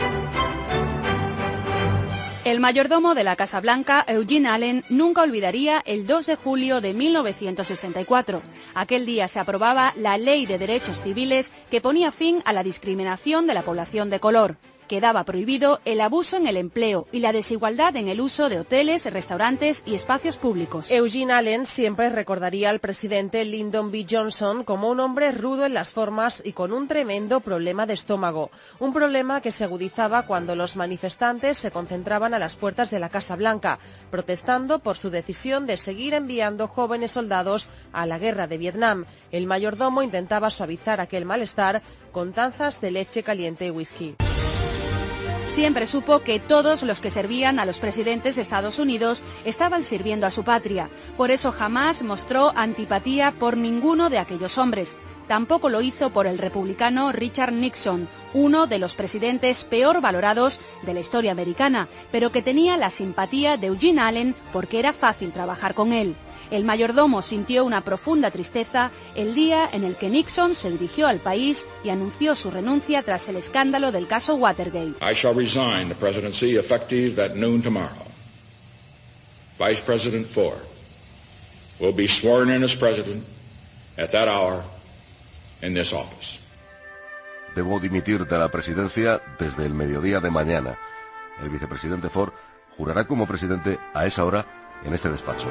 El mayordomo de la Casa Blanca, Eugene Allen, nunca olvidaría el 2 de julio de 1964. Aquel día se aprobaba la Ley de Derechos Civiles que ponía fin a la discriminación de la población de color. Quedaba prohibido el abuso en el empleo y la desigualdad en el uso de hoteles, restaurantes y espacios públicos. Eugene Allen siempre recordaría al presidente Lyndon B. Johnson como un hombre rudo en las formas y con un tremendo problema de estómago. Un problema que se agudizaba cuando los manifestantes se concentraban a las puertas de la Casa Blanca, protestando por su decisión de seguir enviando jóvenes soldados a la guerra de Vietnam. El mayordomo intentaba suavizar aquel malestar con tazas de leche caliente y whisky. Siempre supo que todos los que servían a los presidentes de Estados Unidos estaban sirviendo a su patria. Por eso jamás mostró antipatía por ninguno de aquellos hombres. Tampoco lo hizo por el republicano Richard Nixon, uno de los presidentes peor valorados de la historia americana, pero que tenía la simpatía de Eugene Allen porque era fácil trabajar con él. El mayordomo sintió una profunda tristeza el día en el que Nixon se dirigió al país y anunció su renuncia tras el escándalo del caso Watergate. I shall resign the presidency effective at noon tomorrow. Vice President Ford will be sworn in as president at that hour in this office. Debo dimitir de la presidencia desde el mediodía de mañana. El vicepresidente Ford jurará como presidente a esa hora en este despacho.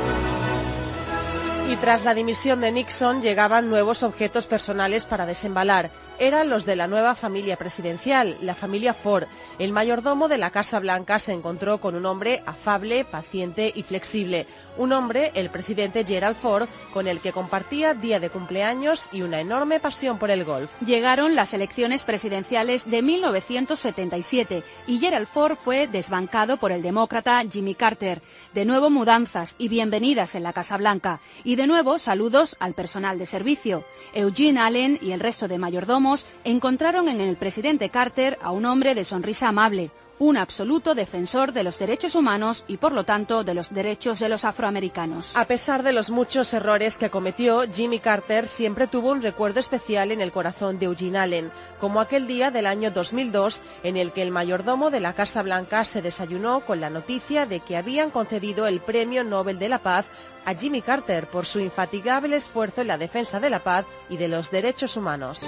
Y tras la dimisión de Nixon llegaban nuevos objetos personales para desembalar. Eran los de la nueva familia presidencial, la familia Ford. El mayordomo de la Casa Blanca se encontró con un hombre afable, paciente y flexible. Un hombre, el presidente Gerald Ford, con el que compartía día de cumpleaños y una enorme pasión por el golf. Llegaron las elecciones presidenciales de 1977 y Gerald Ford fue desbancado por el demócrata Jimmy Carter. De nuevo mudanzas y bienvenidas en la Casa Blanca. Y de nuevo saludos al personal de servicio. Eugene Allen y el resto de mayordomos encontraron en el presidente Carter a un hombre de sonrisa amable, un absoluto defensor de los derechos humanos y, por lo tanto, de los derechos de los afroamericanos. A pesar de los muchos errores que cometió, Jimmy Carter siempre tuvo un recuerdo especial en el corazón de Eugene Allen, como aquel día del año 2002 en el que el mayordomo de la Casa Blanca se desayunó con la noticia de que habían concedido el Premio Nobel de la Paz a Jimmy Carter por su infatigable esfuerzo en la defensa de la paz y de los derechos humanos.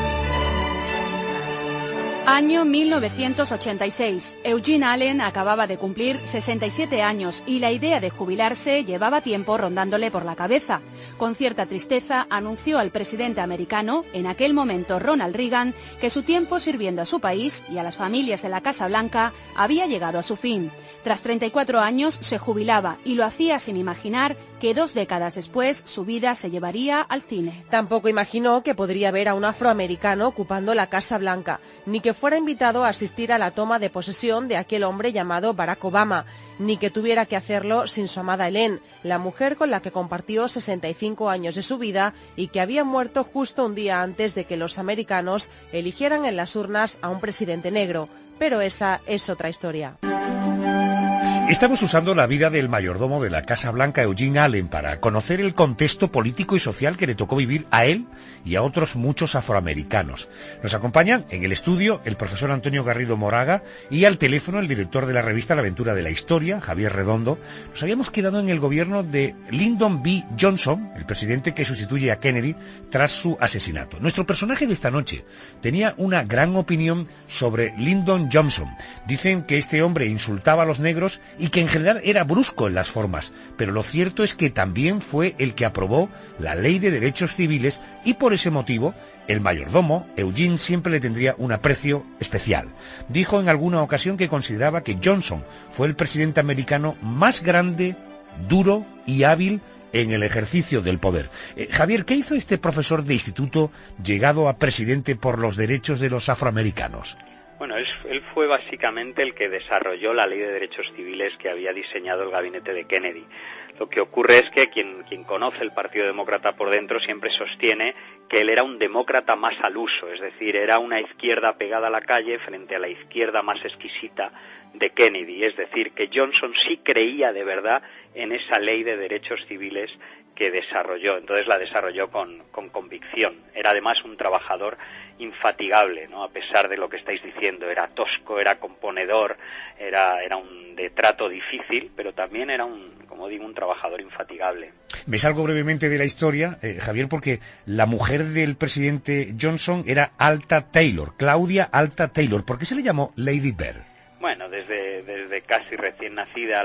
Año 1986. Eugene Allen acababa de cumplir 67 años y la idea de jubilarse llevaba tiempo rondándole por la cabeza. Con cierta tristeza anunció al presidente americano, en aquel momento Ronald Reagan, que su tiempo sirviendo a su país y a las familias en la Casa Blanca había llegado a su fin. Tras 34 años se jubilaba y lo hacía sin imaginar que 2 décadas después su vida se llevaría al cine. Tampoco imaginó que podría ver a un afroamericano ocupando la Casa Blanca, ni que fuera invitado a asistir a la toma de posesión de aquel hombre llamado Barack Obama, ni que tuviera que hacerlo sin su amada Hélène, la mujer con la que compartió 65 años de su vida y que había muerto justo un día antes de que los americanos eligieran en las urnas a un presidente negro. Pero esa es otra historia. Estamos usando la vida del mayordomo de la Casa Blanca, Eugene Allen, para conocer el contexto político y social que le tocó vivir a él y a otros muchos afroamericanos. Nos acompañan en el estudio el profesor Antonio Garrido Moraga y al teléfono el director de la revista La Aventura de la Historia, Javier Redondo. Nos habíamos quedado en el gobierno de Lyndon B. Johnson, el presidente que sustituye a Kennedy tras su asesinato. Nuestro personaje de esta noche tenía una gran opinión sobre Lyndon Johnson. Dicen que este hombre insultaba a los negros y que en general era brusco en las formas, pero lo cierto es que también fue el que aprobó la Ley de Derechos Civiles y por ese motivo el mayordomo, Eugene, siempre le tendría un aprecio especial. Dijo en alguna ocasión que consideraba que Johnson fue el presidente americano más grande, duro y hábil en el ejercicio del poder. Javier, ¿qué hizo este profesor de instituto llegado a presidente por los derechos de los afroamericanos? Bueno, él fue básicamente el que desarrolló la Ley de Derechos Civiles que había diseñado el gabinete de Kennedy. Lo que ocurre es que quien conoce el Partido Demócrata por dentro siempre sostiene que él era un demócrata más al uso, es decir, era una izquierda pegada a la calle frente a la izquierda más exquisita de Kennedy. Es decir, que Johnson sí creía de verdad en esa Ley de Derechos Civiles que desarrolló, entonces la desarrolló con convicción. Era además un trabajador infatigable, ¿no? A pesar de lo que estáis diciendo, era tosco, era componedor, era un de trato difícil, pero también era como digo, un trabajador infatigable. Me salgo brevemente de la historia, Javier, porque la mujer del presidente Johnson era Alta Taylor, Claudia Alta Taylor. ¿Por qué se le llamó Lady Bird? Bueno, desde casi recién nacida,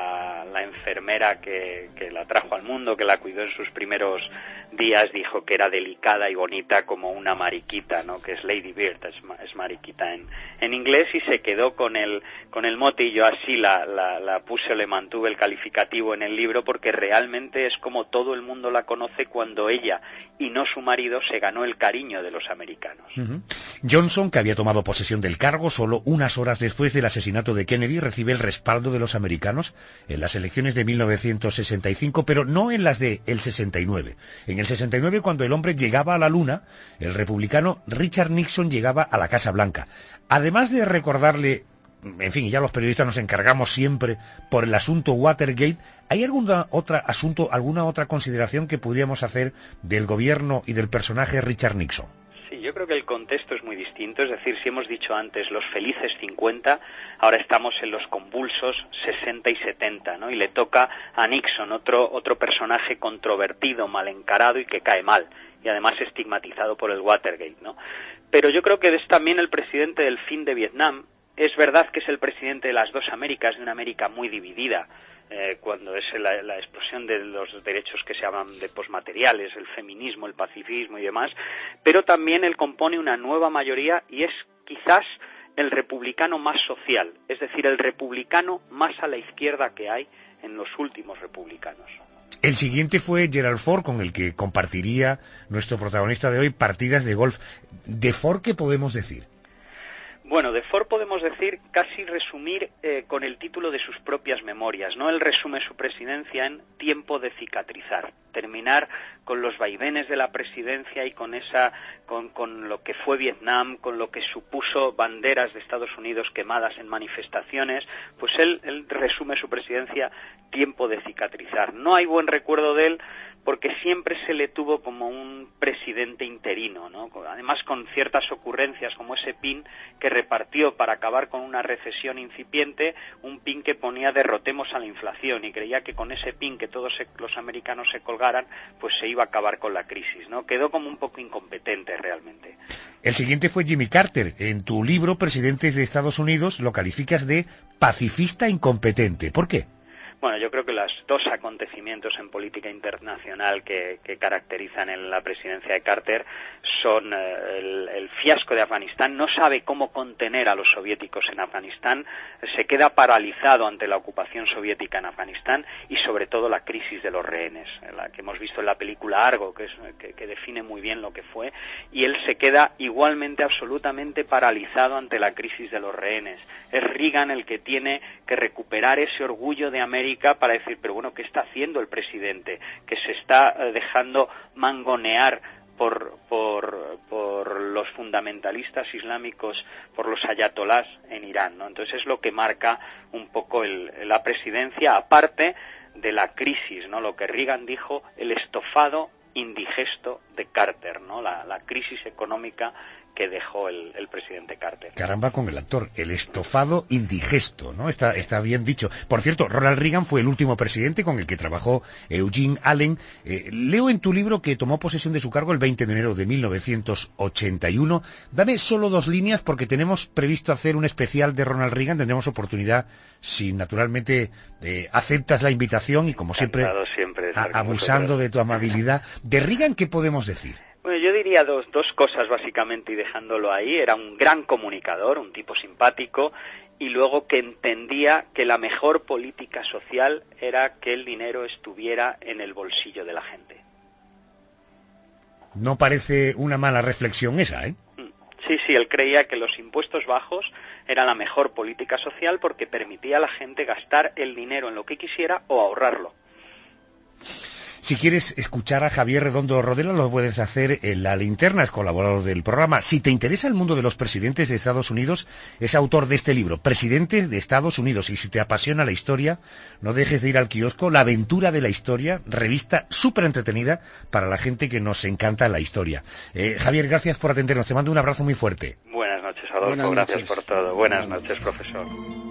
la enfermera que la trajo al mundo, que la cuidó en sus primeros días, dijo que era delicada y bonita como una mariquita, ¿no? Que es Lady Bird, es mariquita en inglés, y se quedó con el mote, y yo así la puse, le mantuve el calificativo en el libro, porque realmente es como todo el mundo la conoce cuando ella, y no su marido, se ganó el cariño de los americanos. Uh-huh. Johnson, que había tomado posesión del cargo solo unas horas después del asesinato de Kennedy, recibe el respaldo de los americanos en las elecciones de 1965, pero no en las de el 69. En el 69, cuando el hombre llegaba a la luna, el republicano Richard Nixon llegaba a la Casa Blanca. Además de recordarle, en fin, ya los periodistas nos encargamos siempre por el asunto Watergate, ¿hay alguna otra consideración que podríamos hacer del gobierno y del personaje Richard Nixon? Sí, yo creo que el contexto es muy distinto, es decir, si hemos dicho antes los felices 50, ahora estamos en los convulsos 60 y 70, ¿no? Y le toca a Nixon, otro personaje controvertido, mal encarado y que cae mal, y además estigmatizado por el Watergate, ¿no? Pero yo creo que es también el presidente del fin de Vietnam. Es verdad que es el presidente de las dos Américas, de una América muy dividida, cuando es la explosión de los derechos que se llaman de posmateriales, el feminismo, el pacifismo y demás, pero también él compone una nueva mayoría y es quizás el republicano más social, es decir, el republicano más a la izquierda que hay en los últimos republicanos. El siguiente fue Gerald Ford, con el que compartiría nuestro protagonista de hoy partidas de golf. ¿De Ford qué podemos decir? Bueno, de Ford podemos decir, casi resumir con el título de sus propias memorias, ¿no? Él resume su presidencia en tiempo de cicatrizar, terminar con los vaivenes de la presidencia y con lo que fue Vietnam, con lo que supuso banderas de Estados Unidos quemadas en manifestaciones, pues él resume su presidencia tiempo de cicatrizar. No hay buen recuerdo de él porque siempre se le tuvo como un presidente interino, ¿no? Además con ciertas ocurrencias como ese pin que repartió para acabar con una recesión incipiente, un pin que ponía derrotemos a la inflación, y creía que con ese pin que todos los americanos se colgaran, pues se iba a acabar con la crisis, ¿no? Quedó como un poco incompetente realmente. El siguiente fue Jimmy Carter. En tu libro, Presidentes de Estados Unidos, lo calificas de pacifista incompetente. ¿Por qué? Bueno, yo creo que los dos acontecimientos en política internacional que caracterizan en la presidencia de Carter son el fiasco de Afganistán. No sabe cómo contener a los soviéticos en Afganistán, se queda paralizado ante la ocupación soviética en Afganistán y sobre todo la crisis de los rehenes, la que hemos visto en la película Argo, que define muy bien lo que fue, y él se queda igualmente absolutamente paralizado ante la crisis de los rehenes. Es Reagan el que tiene que recuperar ese orgullo de América para decir, pero bueno, ¿qué está haciendo el presidente? Que se está dejando mangonear por los fundamentalistas islámicos, por los ayatolás en Irán, ¿no? Entonces es lo que marca un poco la presidencia, aparte de la crisis, ¿no? Lo que Reagan dijo, el estofado indigesto de Carter, ¿no? La crisis económica que dejó el presidente Carter. Caramba con el actor, el estofado indigesto, ¿no? Está bien dicho. Por cierto, Ronald Reagan fue el último presidente con el que trabajó Eugene Allen. Leo en tu libro que tomó posesión de su cargo el 20 de enero de 1981. Dame solo 2 líneas porque tenemos previsto hacer un especial de Ronald Reagan. Tendremos oportunidad, si naturalmente aceptas la invitación y como siempre abusando de tu amabilidad. De Reagan, ¿qué podemos decir? Bueno, yo diría dos cosas básicamente y dejándolo ahí. Era un gran comunicador, un tipo simpático, y luego que entendía que la mejor política social era que el dinero estuviera en el bolsillo de la gente. No parece una mala reflexión esa, ¿eh? Sí, él creía que los impuestos bajos era la mejor política social porque permitía a la gente gastar el dinero en lo que quisiera o ahorrarlo. Si quieres escuchar a Javier Redondo Rodela, lo puedes hacer en La Linterna, es colaborador del programa. Si te interesa el mundo de los presidentes de Estados Unidos, es autor de este libro, Presidentes de Estados Unidos. Y si te apasiona la historia, no dejes de ir al kiosco, La Aventura de la Historia, revista súper entretenida para la gente que nos encanta la historia. Javier, gracias por atendernos. Te mando un abrazo muy fuerte. Buenas noches, Adolfo. Gracias por todo. Buenas noches, profesor.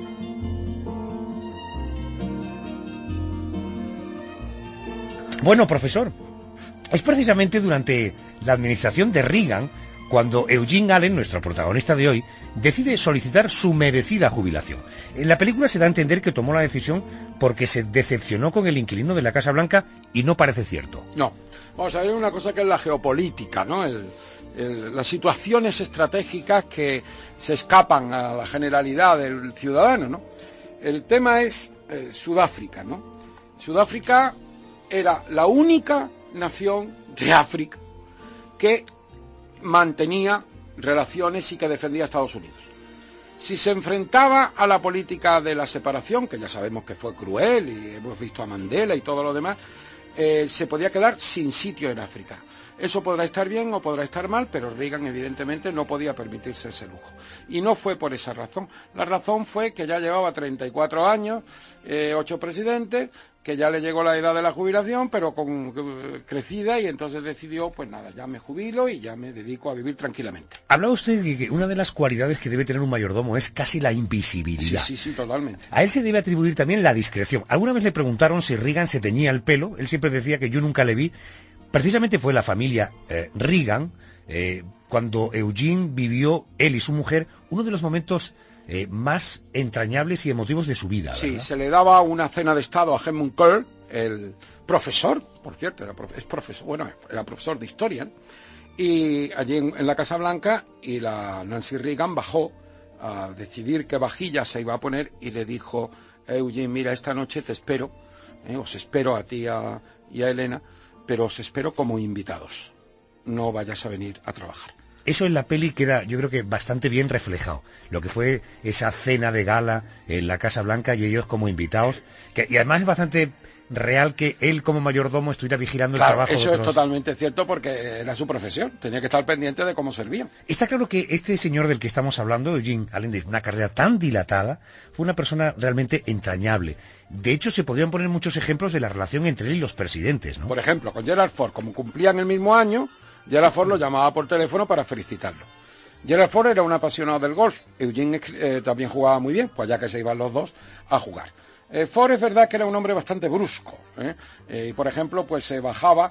Bueno, profesor, es precisamente durante la administración de Reagan cuando Eugene Allen, nuestro protagonista de hoy, decide solicitar su merecida jubilación. En la película se da a entender que tomó la decisión porque se decepcionó con el inquilino de la Casa Blanca y no parece cierto. No, vamos a ver una cosa que es la geopolítica, ¿no? Las situaciones estratégicas que se escapan a la generalidad del ciudadano, ¿no? El tema es Sudáfrica, ¿no? Sudáfrica era la única nación de África que mantenía relaciones y que defendía a Estados Unidos. Si se enfrentaba a la política de la separación, que ya sabemos que fue cruel y hemos visto a Mandela y todo lo demás, se podía quedar sin sitio en África. Eso podrá estar bien o podrá estar mal, pero Reagan evidentemente no podía permitirse ese lujo. Y no fue por esa razón. La razón fue que ya llevaba 34 años, 8 presidentes, que ya le llegó la edad de la jubilación, pero crecida, y entonces decidió, pues nada, ya me jubilo y ya me dedico a vivir tranquilamente. Hablaba usted de que una de las cualidades que debe tener un mayordomo es casi la invisibilidad. Sí, totalmente. A él se debe atribuir también la discreción. Alguna vez le preguntaron si Reagan se teñía el pelo, él siempre decía que yo nunca le vi. Precisamente fue la familia Reagan, cuando Eugene vivió, él y su mujer, uno de los momentos más entrañables y emotivos de su vida, ¿verdad? Sí, se le daba una cena de estado a Edmund Curl, el profesor, por cierto, era profesor de historia, ¿no? Y allí en la Casa Blanca, y la Nancy Reagan bajó a decidir qué vajilla se iba a poner y le dijo, Eugene, mira, esta noche te espero, os espero a ti y a Elena, pero os espero como invitados, no vayas a venir a trabajar. Eso en la peli queda, yo creo que bastante bien reflejado, lo que fue esa cena de gala en la Casa Blanca y ellos como invitados, y además es bastante real que él como mayordomo estuviera vigilando el trabajo de otros. Eso es totalmente cierto porque era su profesión, tenía que estar pendiente de cómo servían. Está claro que este señor del que estamos hablando, Eugene Allen, de una carrera tan dilatada, fue una persona realmente entrañable. De hecho, se podrían poner muchos ejemplos de la relación entre él y los presidentes, ¿no? Por ejemplo, con Gerald Ford, como cumplían el mismo año, Gerald Ford lo llamaba por teléfono para felicitarlo. Gerald Ford era un apasionado del golf. Eugene también jugaba muy bien, pues ya que se iban los dos a jugar. Ford es verdad que era un hombre bastante brusco, y por ejemplo, pues se bajaba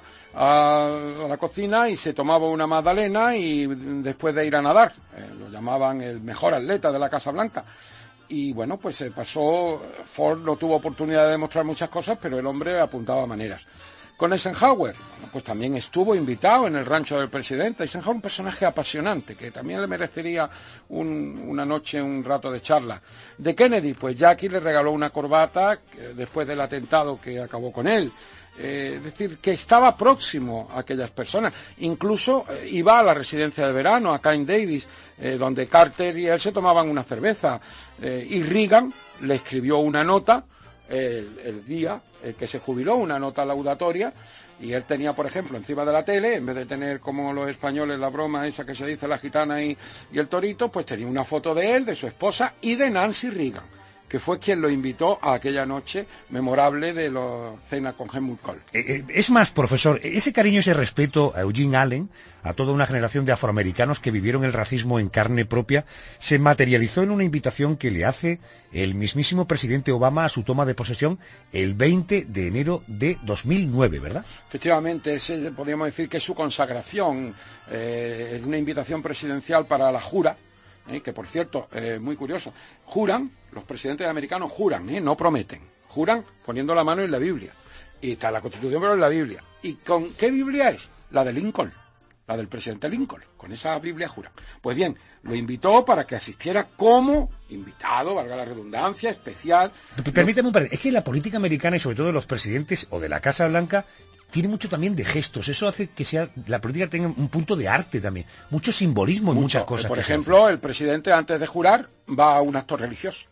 a la cocina y se tomaba una magdalena y después de ir a nadar, lo llamaban el mejor atleta de la Casa Blanca. Y bueno, pues se pasó, Ford no tuvo oportunidad de demostrar muchas cosas, pero el hombre apuntaba maneras. Con Eisenhower, bueno, pues también estuvo invitado en el rancho del presidente. Eisenhower, un personaje apasionante, que también le merecería una noche, un rato de charla. De Kennedy, pues Jackie le regaló una corbata después del atentado que acabó con él. Es decir, que estaba próximo a aquellas personas. Incluso iba a la residencia de verano, a Camp Davis, donde Carter y él se tomaban una cerveza. Y Reagan le escribió una nota el día que se jubiló, una nota laudatoria, y él tenía, por ejemplo, encima de la tele, en vez de tener como los españoles la broma esa que se dice la gitana y el torito, pues tenía una foto de él, de su esposa y de Nancy Reagan, que fue quien lo invitó a aquella noche memorable de la cena con Helmut Kohl. Es más, profesor, ese cariño, ese respeto a Eugene Allen, a toda una generación de afroamericanos que vivieron el racismo en carne propia, se materializó en una invitación que le hace el mismísimo presidente Obama a su toma de posesión el 20 de enero de 2009, ¿verdad? Efectivamente, podríamos decir que es su consagración, una invitación presidencial para la jura, que por cierto, muy curioso, juran, los presidentes americanos juran, no prometen, juran poniendo la mano en la Biblia. Y está la Constitución, pero en la Biblia. ¿Y con qué Biblia es? La de Lincoln, la del presidente Lincoln. Con esa Biblia juran. Pues bien, lo invitó para que asistiera como invitado, valga la redundancia, especial. Permítame un par, es que la política americana y sobre todo los presidentes o de la Casa Blanca tiene mucho también de gestos. Eso hace que la política tenga un punto de arte también, mucho simbolismo en muchas cosas. Por ejemplo, el presidente antes de jurar va a un acto religioso.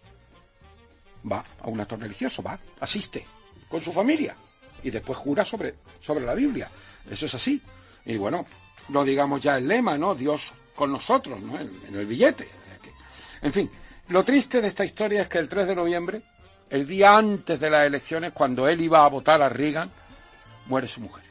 Asiste con su familia y después jura sobre la Biblia. Eso es así. Y bueno, no digamos ya el lema, ¿no? Dios con nosotros, ¿no? En el billete. En fin, lo triste de esta historia es que el 3 de noviembre, el día antes de las elecciones, cuando él iba a votar a Reagan, muere su mujer.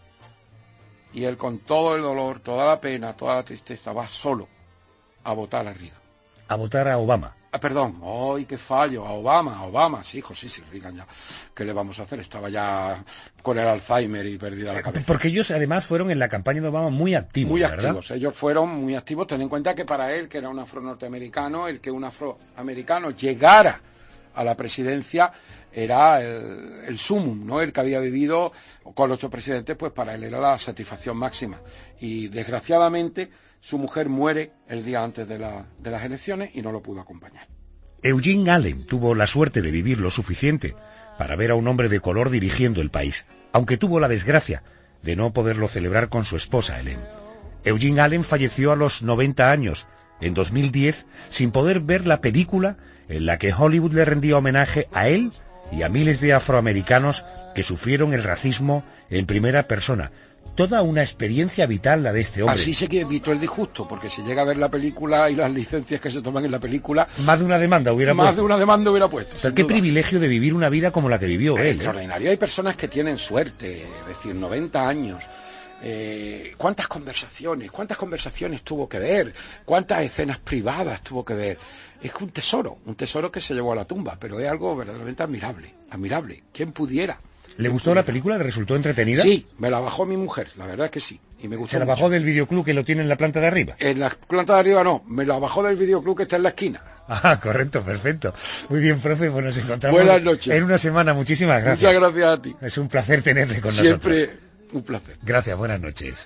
Y él, con todo el dolor, toda la pena, toda la tristeza, va solo a votar a Reagan. A votar a Obama. Perdón, ¡ay, qué fallo! A Obama, sí, hijo, sí, Reagan ya. ¿Qué le vamos a hacer? Estaba ya con el Alzheimer y perdida la cabeza. Porque ellos, además, fueron en la campaña de Obama muy activos, muy ¿verdad? Activos, ellos fueron muy activos. Ten en cuenta que para él, que era un afro-norteamericano, el que un afroamericano llegara a la presidencia era el sumum, ¿no? El que había vivido con los 8 presidentes, pues para él era la satisfacción máxima. Y desgraciadamente su mujer muere el día antes de las elecciones y no lo pudo acompañar. Eugene Allen tuvo la suerte de vivir lo suficiente para ver a un hombre de color dirigiendo el país, aunque tuvo la desgracia de no poderlo celebrar con su esposa Helen. Eugene Allen falleció a los 90 años, en 2010, sin poder ver la película en la que Hollywood le rendía homenaje a él y a miles de afroamericanos que sufrieron el racismo en primera persona. Toda una experiencia vital la de este hombre. Así se que evitó el disgusto, porque si llega a ver la película y las licencias que se toman en la película... Más de una demanda hubiera puesto. Pero qué privilegio de vivir una vida como la que vivió él. Extraordinario. Hay personas que tienen suerte, es decir, 90 años. ¿Cuántas conversaciones tuvo que ver? ¿Cuántas escenas privadas tuvo que ver? Es un tesoro que se llevó a la tumba, pero es algo verdaderamente admirable. ¿Quién pudiera? ¿Le gustó la película? ¿Le resultó entretenida? Sí, me la bajó mi mujer, la verdad es que sí. Y me gustó. ¿Se la bajó del videoclub que lo tiene en la planta de arriba? En la planta de arriba no, me la bajó del videoclub que está en la esquina. Ah, correcto, perfecto. Muy bien, profe, pues nos encontramos Buenas noches. En una semana. Muchísimas gracias. Muchas gracias a ti. Es un placer tenerle con nosotros. Siempre un placer. Gracias, buenas noches.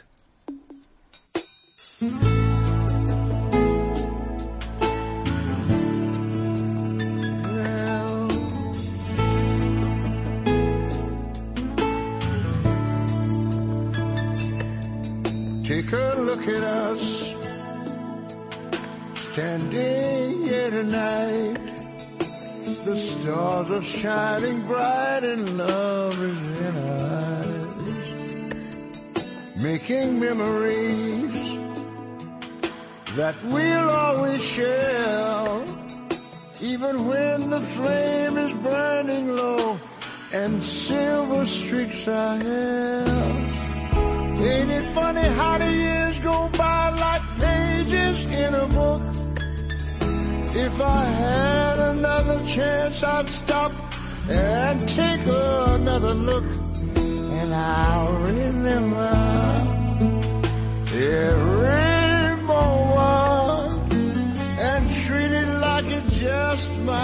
Take a look at us, standing here tonight. The stars are shining bright and love is in our eyes. Making memories that we'll always share. Even when the flame is burning low and silver streaks our hair. Ain't it funny how the years go by like pages in a book? If I had another chance, I'd stop and take another look. And I'll remember every moment and treat it like it just might.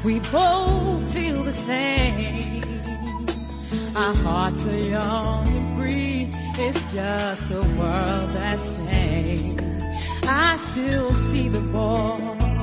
We both feel the same. Our hearts are young and free. It's just the world that's changed. I still see the boy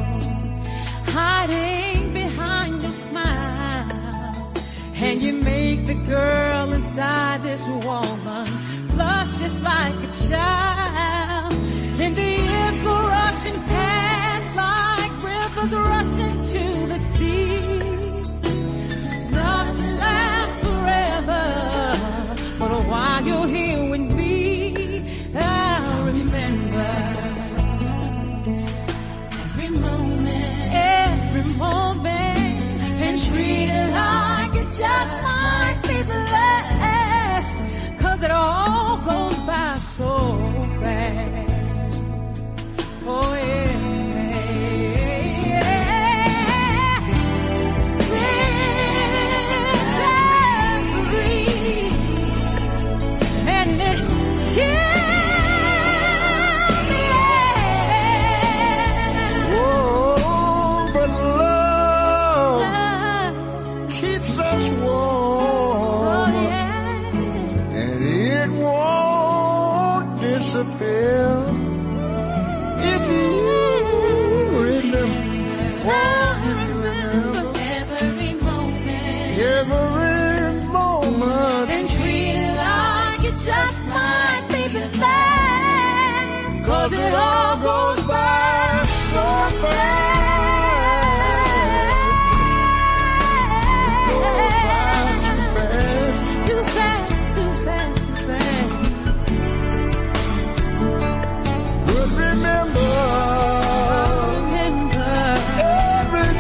hiding behind your smile, and you make the girl inside this woman blush just like a child. And the years go rushing past like rivers rushing to the sea. Nothing lasts forever, but while you're here with me, I'll remember every moment, and treat it like it just might be the last, 'cause it all goes by so fast. Oh yeah. And it if you remember, every moment, and treat it like it just might be the last, 'cause it all goes by so fast. Too fast, too fast, too fast. Remember every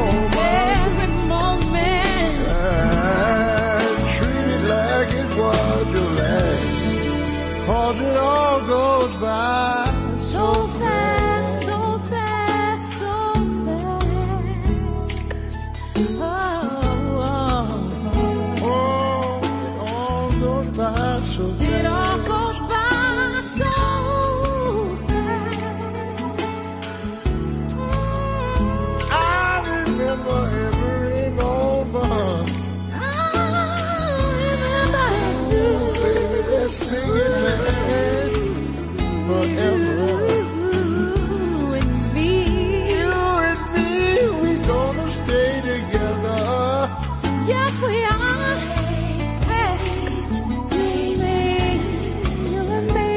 moment, and treat it like it was your last, 'cause it all goes by so fast, so fast, so fast. Oh, it all goes by so fast. It all goes by so every moment. Baby, this thing is last forever. You and me, we gonna stay together. Yes, we are. Hey, you and me.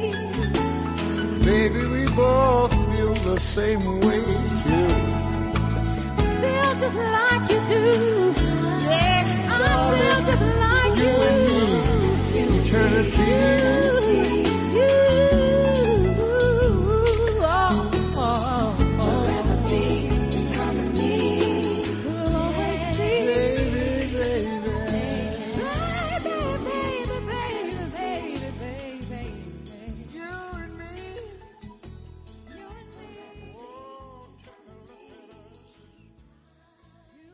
Baby, we both feel the same way too. Feel just like you do. Yes, I feel just like you do. Eternity.